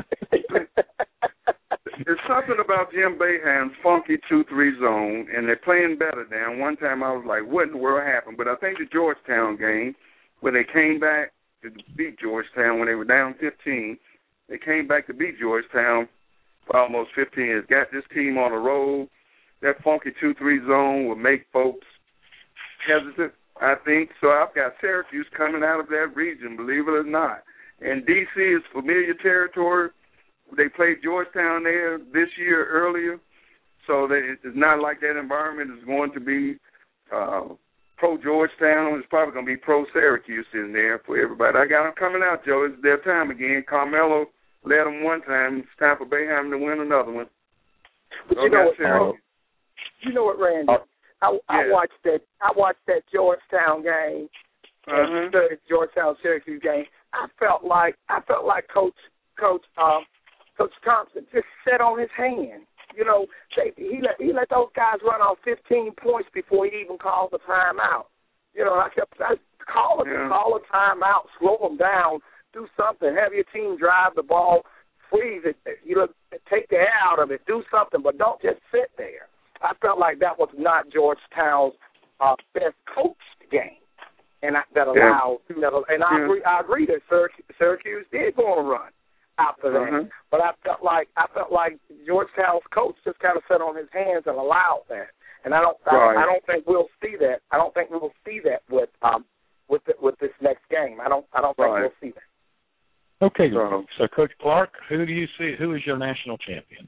There's something about Jim Boeheim's funky two three zone, and they're playing better now. One time I was like, what in the world happened? But I think the Georgetown game, when they came back to beat Georgetown when they were down fifteen, they came back to beat Georgetown for almost fifteen years. Got this team on the road. That funky two three zone will make folks hesitant, I think. So I've got Syracuse coming out of that region, believe it or not. And D C is familiar territory. They played Georgetown there this year earlier. So they, it's not like that environment is going to be uh, pro-Georgetown. It's probably going to be pro-Syracuse in there for everybody. I got them coming out, Joe. It's their time again. Carmelo led them one time. It's time for Boeheim to win another one. But you know, what, uh, you know what, Randy? Uh, I, yeah. I watched that. I watched that Georgetown game, uh-huh. the Georgetown Syracuse game. I felt like I felt like Coach Coach um, Coach Thompson just sat on his hand. You know, they, he let he let those guys run off fifteen points before he even called the timeout. You know, I kept I call it, yeah. call a timeout, slow them down, do something, have your team drive the ball, freeze it, you know, take the air out of it, do something, but don't just sit there. I felt like that was not Georgetown's uh, best coached game, and I, that allowed. Yeah. That, and I yeah. agree. I agree that Syracuse, Syracuse did go on a run after that, uh-huh. but I felt like I felt like Georgetown's coach just kind of sat on his hands and allowed that. And I don't. Right. I, I don't think we'll see that. I don't think we'll see that with um with the, with this next game. I don't. I don't think right. we'll see that. Okay, so, so Coach Clark, who do you see? Who is your national champion?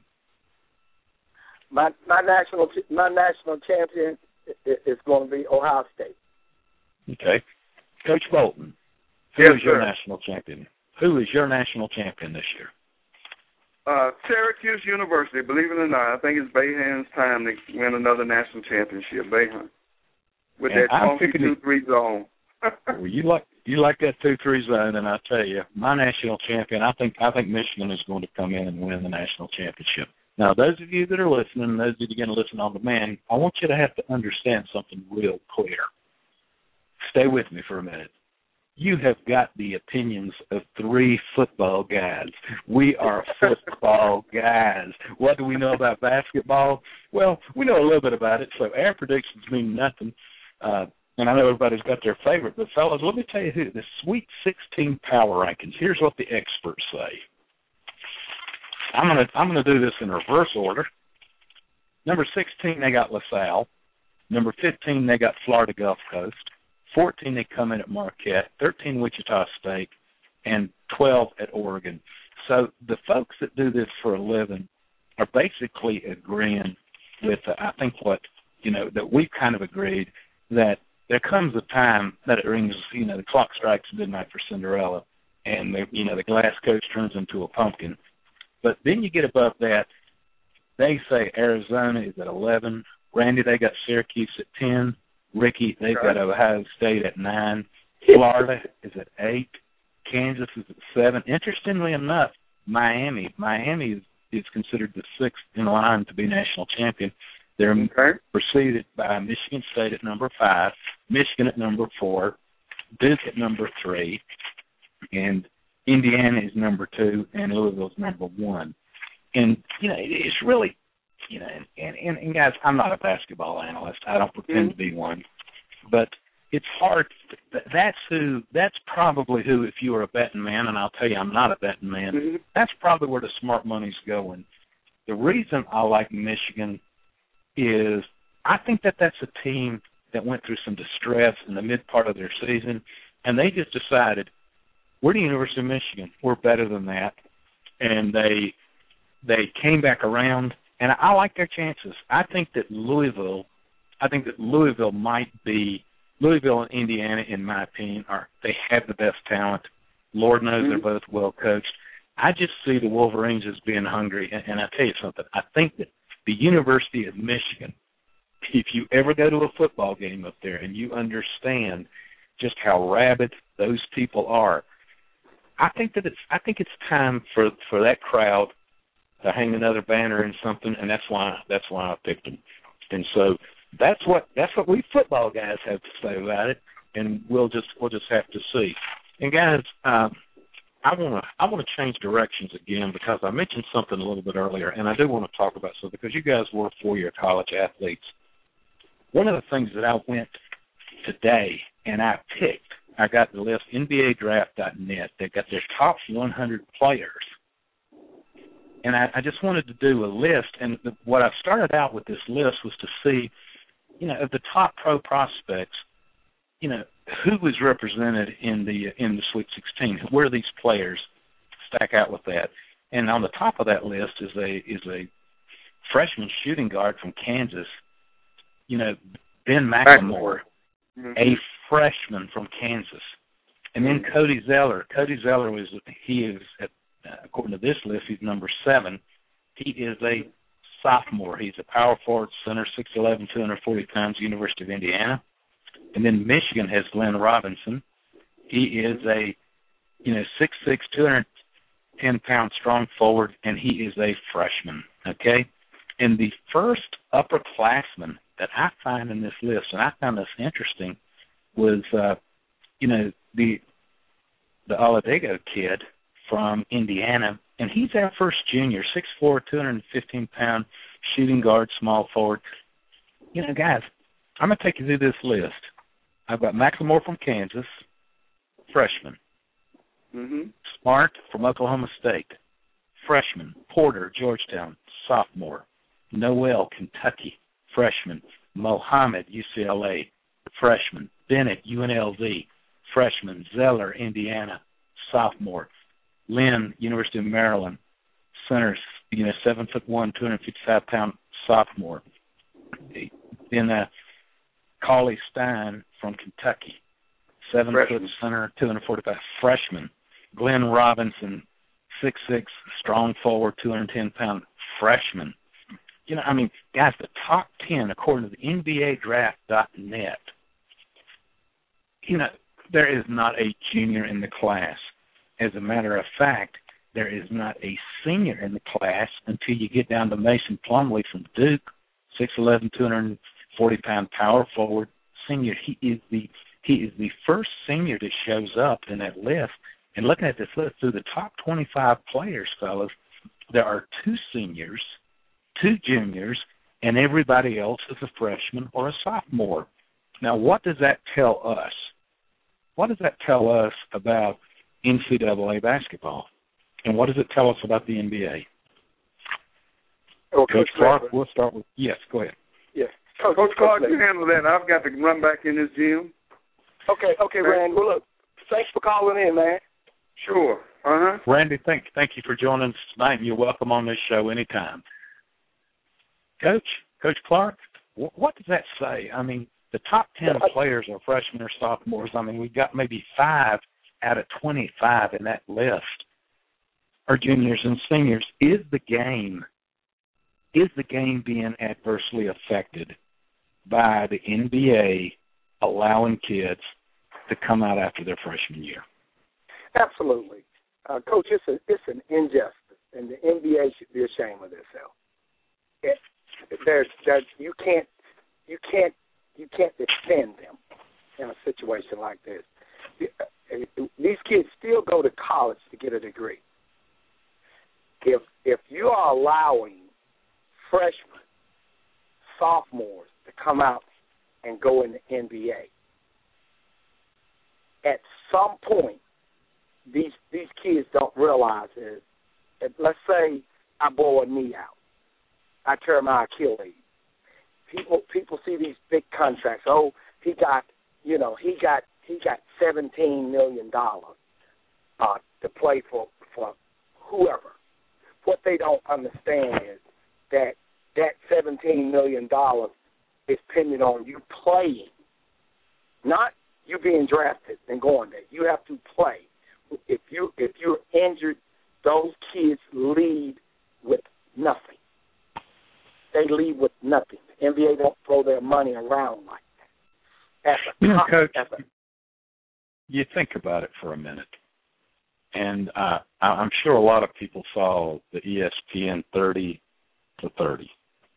My my national my national champion is going to be Ohio State. Okay, Coach Bolton, who yes, is your sir. national champion? Who is your national champion this year? Uh, Syracuse University. Believe it or not, I think it's Boeheim's time to win another national championship. Boeheim with and that funky two three zone. Well, you like you like that two three zone, and I tell you, my national champion. I think I think Michigan is going to come in and win the national championship. Now, those of you that are listening, those of you that are going to listen on demand, I want you to have to understand something real clear. Stay with me for a minute. You have got the opinions of three football guys. We are football guys. What do we know about basketball? Well, we know a little bit about it, so our predictions mean nothing. Uh, and I know everybody's got their favorite, but, fellas, let me tell you who. The Sweet sixteen Power Rankings. Here's what the experts say. I'm gonna I'm gonna do this in reverse order. Number sixteen, they got LaSalle. Number fifteen, they got Florida Gulf Coast. fourteen, they come in at Marquette. thirteen, Wichita State, and twelve at Oregon. So the folks that do this for a living are basically agreeing with, uh, I think, what you know that we've kind of agreed that there comes a time that it rings. You know, the clock strikes midnight for Cinderella, and the, you know the glass coach turns into a pumpkin. But then you get above that, they say Arizona is at eleven, Randy, they got Syracuse at ten. Ricky, they've Okay. got Ohio State at nine. Florida is at eight. Kansas is at seven. Interestingly enough, Miami. Miami is, is considered the sixth in line to be national champion. They're Okay. preceded by Michigan State at number five, Michigan at number four, Duke at number three, and Indiana is number two, and Louisville's number one. And, you know, it's really, you know, and, and, and guys, I'm not a basketball analyst. I don't pretend mm-hmm. to be one. But it's hard. That's who, that's probably who, if you were a betting man, and I'll tell you I'm not a betting man, mm-hmm. that's probably where the smart money's going. The reason I like Michigan is I think that that's a team that went through some distress in the mid part of their season, and they just decided, we're the University of Michigan. We're better than that. And they they came back around, and I like their chances. I think that Louisville, I think that Louisville might be, Louisville and Indiana, in my opinion, are they have the best talent. Lord knows mm-hmm. they're both well coached. I just see the Wolverines as being hungry, and, and I tell you something. I think that the University of Michigan, if you ever go to a football game up there and you understand just how rabid those people are, I think that it's I think it's time for, for that crowd to hang another banner in something, and that's why that's why I picked them. And so that's what that's what we football guys have to say about it, and we'll just we'll just have to see. And guys, um, I want to I want to change directions again because I mentioned something a little bit earlier, and I do want to talk about something because you guys were four-year college athletes. One of the things that I went today and I picked, I got the list, N B A draft dot net. They've got their top one hundred players. And I, I just wanted to do a list, and the, what I started out with this list was to see, you know, of the top pro prospects, you know, who was represented in the in the Sweet sixteen. Where these players stack out with that. And on the top of that list is a is a freshman shooting guard from Kansas, you know, Ben McLemore, mm-hmm. a freshman from Kansas. And then Cody Zeller. Cody Zeller was he is at, uh, according to this list, he's number seven. He is a sophomore. He's a power forward, center, six eleven, two hundred forty pounds, University of Indiana. And then Michigan has Glenn Robinson. He is a, you know, six six, two hundred ten pound strong forward, and he is a freshman. Okay, and the first upperclassman that I find in this list, and I found this interesting, was uh, you know the the Oladipo kid from Indiana, and he's our first junior, six four, two hundred fifteen pound shooting guard, small forward. You know, guys, I'm going to take you through this list. I've got McLemore from Kansas, freshman. Mm-hmm. Smart from Oklahoma State, freshman. Porter, Georgetown, sophomore. Noel, Kentucky, freshman. Mohammed, U C L A, freshman. Bennett, U N L V, freshman. Zeller, Indiana, sophomore. Lynn, University of Maryland, center, you know, seven foot one, two hundred fifty-five pound sophomore. Then uh, Cauley Stein from Kentucky, seven freshman. Foot center, two hundred forty-five, freshman. Glenn Robinson, six six, strong forward, two hundred ten pound freshman. You know, I mean, guys, the top ten according to the N B A draft dot net. You know, there is not a junior in the class. As a matter of fact, there is not a senior in the class until you get down to Mason Plumlee from Duke, six eleven, two hundred forty pound power forward senior. He is the he is the first senior that shows up in that list. And looking at this list, through the top twenty-five players, fellas, there are two seniors, two juniors, and everybody else is a freshman or a sophomore. Now, what does that tell us? What does that tell us about N C double A basketball? And what does it tell us about the N B A? Oh, Coach, Coach Clark, we'll start with, yes, go ahead. Yes. Coach, Coach Clark, you handle that. I've got to run back in this gym. Okay, okay, Randy. Well, look, thanks for calling in, man. Sure. Uh-huh. Randy, thank, thank you for joining us tonight, and you're welcome on this show anytime. Coach, Coach Clark, what does that say? I mean, the top ten players are freshmen or sophomores. I mean, we've got maybe five out of twenty-five in that list are juniors and seniors. Is the game is the game being adversely affected by the N B A allowing kids to come out after their freshman year? Absolutely. Uh, Coach, it's, a, it's an injustice, and the N B A should be ashamed of themselves. It, there's, there's, you can't, you can't, you can't defend them in a situation like this. These kids still go to college to get a degree. If if you are allowing freshmen, sophomores to come out and go in the N B A, at some point, these these kids don't realize is, let's say I blow a knee out, I tear my Achilles. People people see these big contracts. Oh, he got you know he got he got seventeen million dollars uh, to play for for whoever. What they don't understand is that that seventeen million dollars is dependent on you playing, not you being drafted and going there. You have to play. If you if you're injured, those kids leave with nothing. They leave with nothing. The N B A don't throw their money around like that. As a you know, top, Coach, as a, you think about it for a minute, and uh, I'm sure a lot of people saw the E S P N thirty to thirty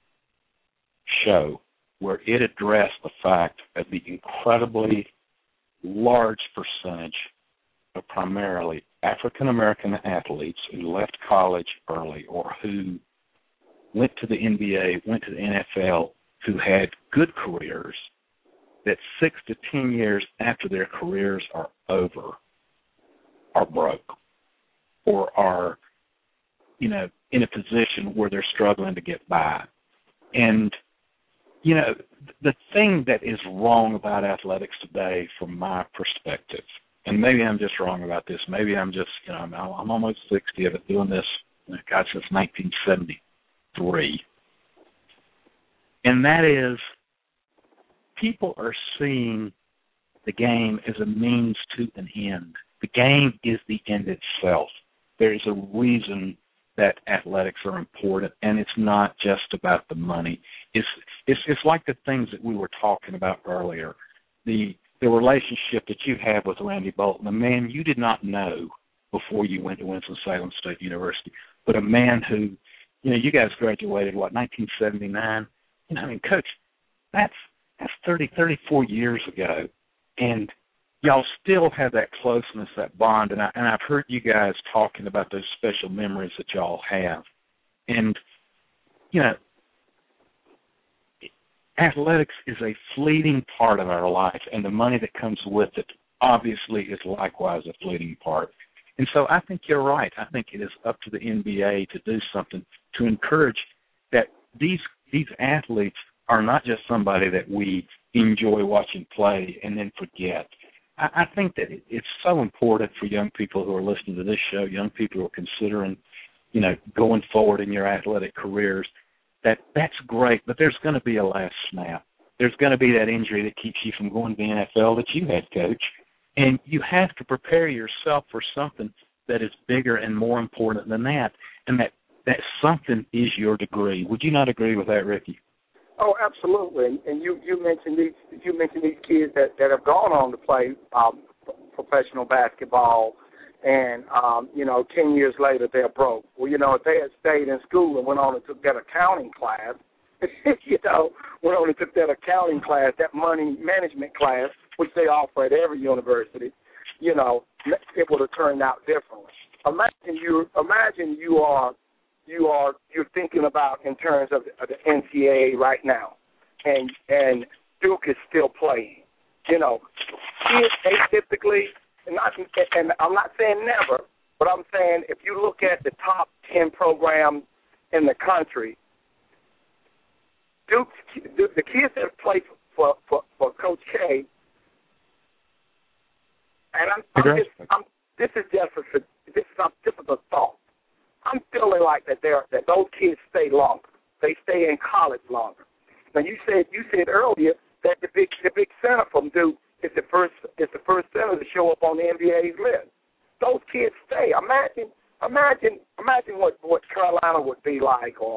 show where it addressed the fact of the incredibly large percentage of primarily African-American athletes who left college early or who went to the N B A, went to the N F L, who had good careers, that six to ten years after their careers are over, are broke or are, you know, in a position where they're struggling to get by. And, you know, the thing that is wrong about athletics today from my perspective, and maybe I'm just wrong about this, maybe I'm just, you know, I'm, I'm almost sixty. I've been doing this, God, since nineteen seventy-three. And that is, people are seeing the game as a means to an end. The game is the end itself. There is a reason that athletics are important, and it's not just about the money. It's it's it's like the things that we were talking about earlier. The the relationship that you have with Randy Bolton, a man you did not know before you went to Winston-Salem State University, but a man who, you know, you guys graduated, what, nineteen seventy-nine? You know, I mean, Coach, that's that's thirty, thirty-four years ago, and y'all still have that closeness, that bond, and, I, and I've heard you guys talking about those special memories that y'all have. And, you know, athletics is a fleeting part of our life, and the money that comes with it obviously is likewise a fleeting part. And so I think you're right. I think it is up to the N B A to do something to encourage that these these athletes are not just somebody that we enjoy watching play and then forget. I, I think that it, it's so important for young people who are listening to this show, young people who are considering, you know, going forward in your athletic careers, that that's great, but there's going to be a last snap. There's going to be that injury that keeps you from going to the N F L that you had, Coach. And you have to prepare yourself for something that is bigger and more important than that, and that, that something is your degree. Would you not agree with that, Ricky? Oh, absolutely. And, and you, you mentioned these you mentioned these kids that, that have gone on to play um, professional basketball, and um, you know, ten years later they're broke. Well, you know, if they had stayed in school and went on and took that accounting class, you know, went on and took that accounting class, that money management class, which they offer at every university, you know, it would have turned out differently. Imagine you, imagine you are, you are, you're thinking about in terms of the, of the N C double A right now, and and Duke is still playing. You know, kids, they typically, and, not, and I'm not saying never, but I'm saying if you look at the top ten programs in the country, Duke, the, the kids that play for, for, for Coach K, and I'm, I'm just, I'm, this is just a, this is a, this is a thought. I'm feeling like that there that those kids stay longer. They stay in college longer. Now you said you said earlier that the big the big center from Duke is the first is the first center to show up on the N B A's list. Those kids stay. Imagine imagine imagine what, what Carolina would be like, or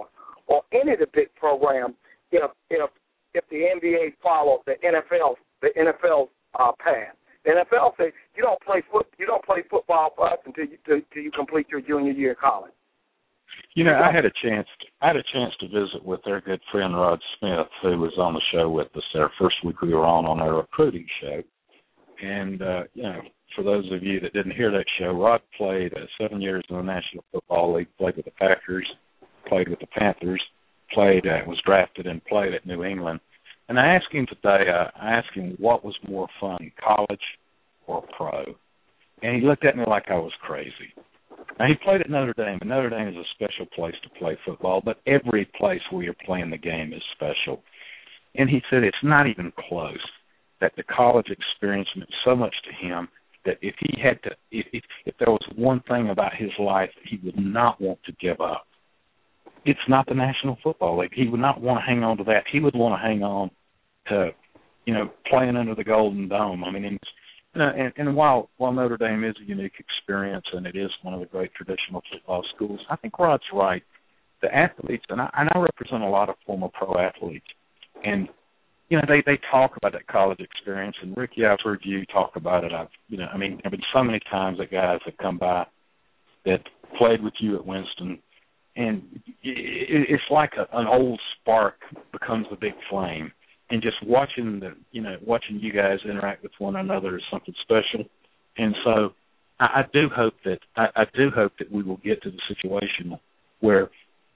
or any of the big programs if if if the N B A followed the N F L the N F L uh, path. The N F L says you don't play foot you don't play football for us until you until you complete your junior year in college. You know, I had a chance. I had a chance to visit with their good friend Rod Smith, who was on the show with us our first week we were on on our recruiting show. And uh, you know, for those of you that didn't hear that show, Rod played uh, seven years in the National Football League. Played with the Packers, played with the Panthers, played uh, was drafted and played at New England. And I asked him today. Uh, I asked him what was more fun, college or pro, and he looked at me like I was crazy. Now, he played at Notre Dame, and Notre Dame is a special place to play football, but every place where you're playing the game is special. And he said it's not even close, that the college experience meant so much to him that if he had to, if, if, if there was one thing about his life that he would not want to give up, it's not the National Football League. He would not want to hang on to that. He would want to hang on to, you know, playing under the Golden Dome. I mean, and, and, and while while Notre Dame is a unique experience and it is one of the great traditional football schools, I think Rod's right. The athletes, and I, and I represent a lot of former pro athletes, and you know they, they talk about that college experience. And Ricky, I've heard you talk about it. I've you know I mean there have been so many times that guys have come by that played with you at Winston, and it, it's like a, an old spark becomes a big flame. And just watching the, you know, watching you guys interact with one another is something special. And so, I, I do hope that I, I do hope that we will get to the situation where,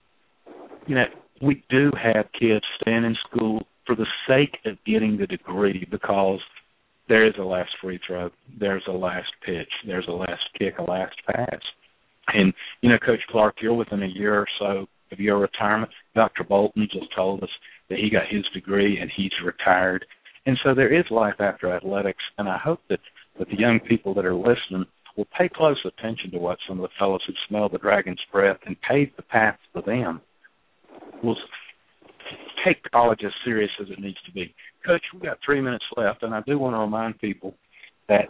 you know, we do have kids staying in school for the sake of getting the degree, because there is a last free throw, there's a last pitch, there's a last kick, a last pass. And you know, Coach Clark, you're within a year or so of your retirement. Doctor Bolton just told us that he got his degree and he's retired. And so there is life after athletics, and I hope that, that the young people that are listening will pay close attention to what some of the fellows who smell the dragon's breath and pave the path for them will take college as serious as it needs to be. Coach, we've got three minutes left, and I do want to remind people that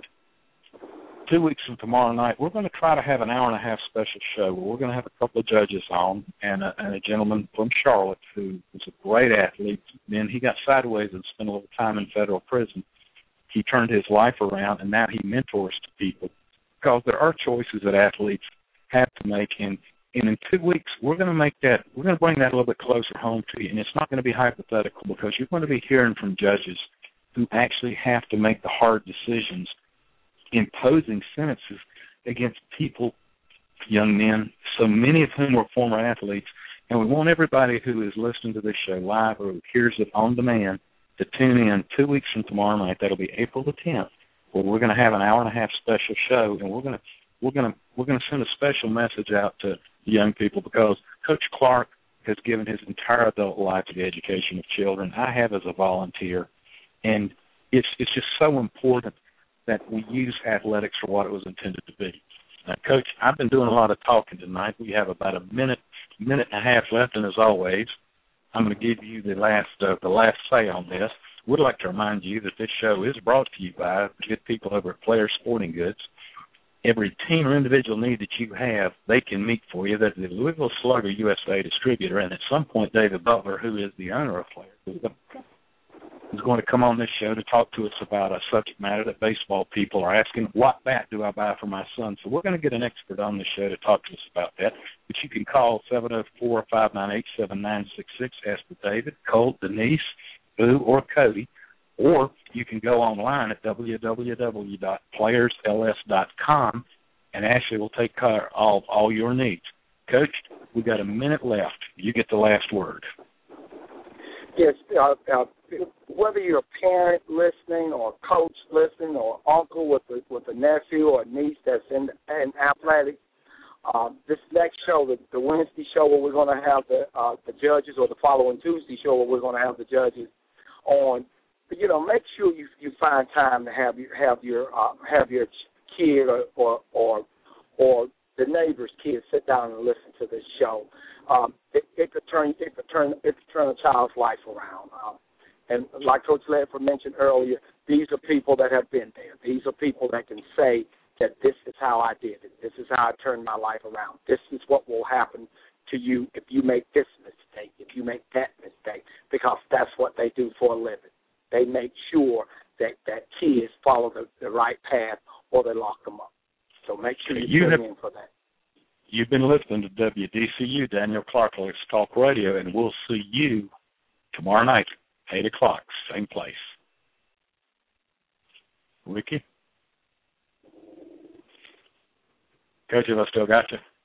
two weeks from tomorrow night, we're going to try to have an hour and a half special show where we're going to have a couple of judges on and a, and a gentleman from Charlotte who was a great athlete. Then he got sideways and spent a little time in federal prison. He turned his life around, and now he mentors to people, because there are choices that athletes have to make. And, and in two weeks, we're going to make that, we're going to bring that a little bit closer home to you. And it's not going to be hypothetical, because you're going to be hearing from judges who actually have to make the hard decisions, imposing sentences against people, young men, so many of whom were former athletes. And we want everybody who is listening to this show live or who hears it on demand to tune in two weeks from tomorrow night. That'll be April the tenth, where we're going to have an hour and a half special show, and we're going to we're going to we're going to send a special message out to the young people, because Coach Clark has given his entire adult life to the education of children. I have as a volunteer, and it's it's just so important that we use athletics for what it was intended to be. Now, Coach, I've been doing a lot of talking tonight. We have about a minute, minute and a half left, and as always, I'm going to give you the last uh, the last say on this. We'd like to remind you that this show is brought to you by the good people over at Players Sporting Goods. Every team or individual need that you have, they can meet for you. They're the Louisville Slugger U S A distributor, and at some point, David Butler, who is the owner of Players, is going to come on this show to talk to us about a subject matter that baseball people are asking, what bat do I buy for my son? So we're going to get an expert on the show to talk to us about that. But you can call seven oh four, five nine eight, seven nine six six, ask for David, Colt, Denise, Boo, or Cody. Or you can go online at w w w dot players l s dot com, and Ashley will take care of all your needs. Coach, we've got a minute left. You get the last word. Yes, uh, uh, whether you're a parent listening or a coach listening or uncle with a, with a nephew or a niece that's in, in athletics, uh, this next show, the, the Wednesday show where we're going to have the, uh, the judges, or the following Tuesday show where we're going to have the judges on, you know, make sure you you find time to have your have your uh, have your kid or, or or or the neighbor's kid sit down and listen to this show. Um, it, it could turn it could turn it could turn a child's life around. Um, and like Coach Ledford mentioned earlier, these are people that have been there. These are people that can say that this is how I did it. This is how I turned my life around. This is what will happen to you if you make this mistake, if you make that mistake, because that's what they do for a living. They make sure that, that kids follow the, the right path or they lock them up. So make sure you, you tune have, in for that. You've been listening to W D C U, Daniel Clark, Let's Talk Radio, and we'll see you tomorrow night, eight o'clock, same place. Ricky? Coach, have I still got you?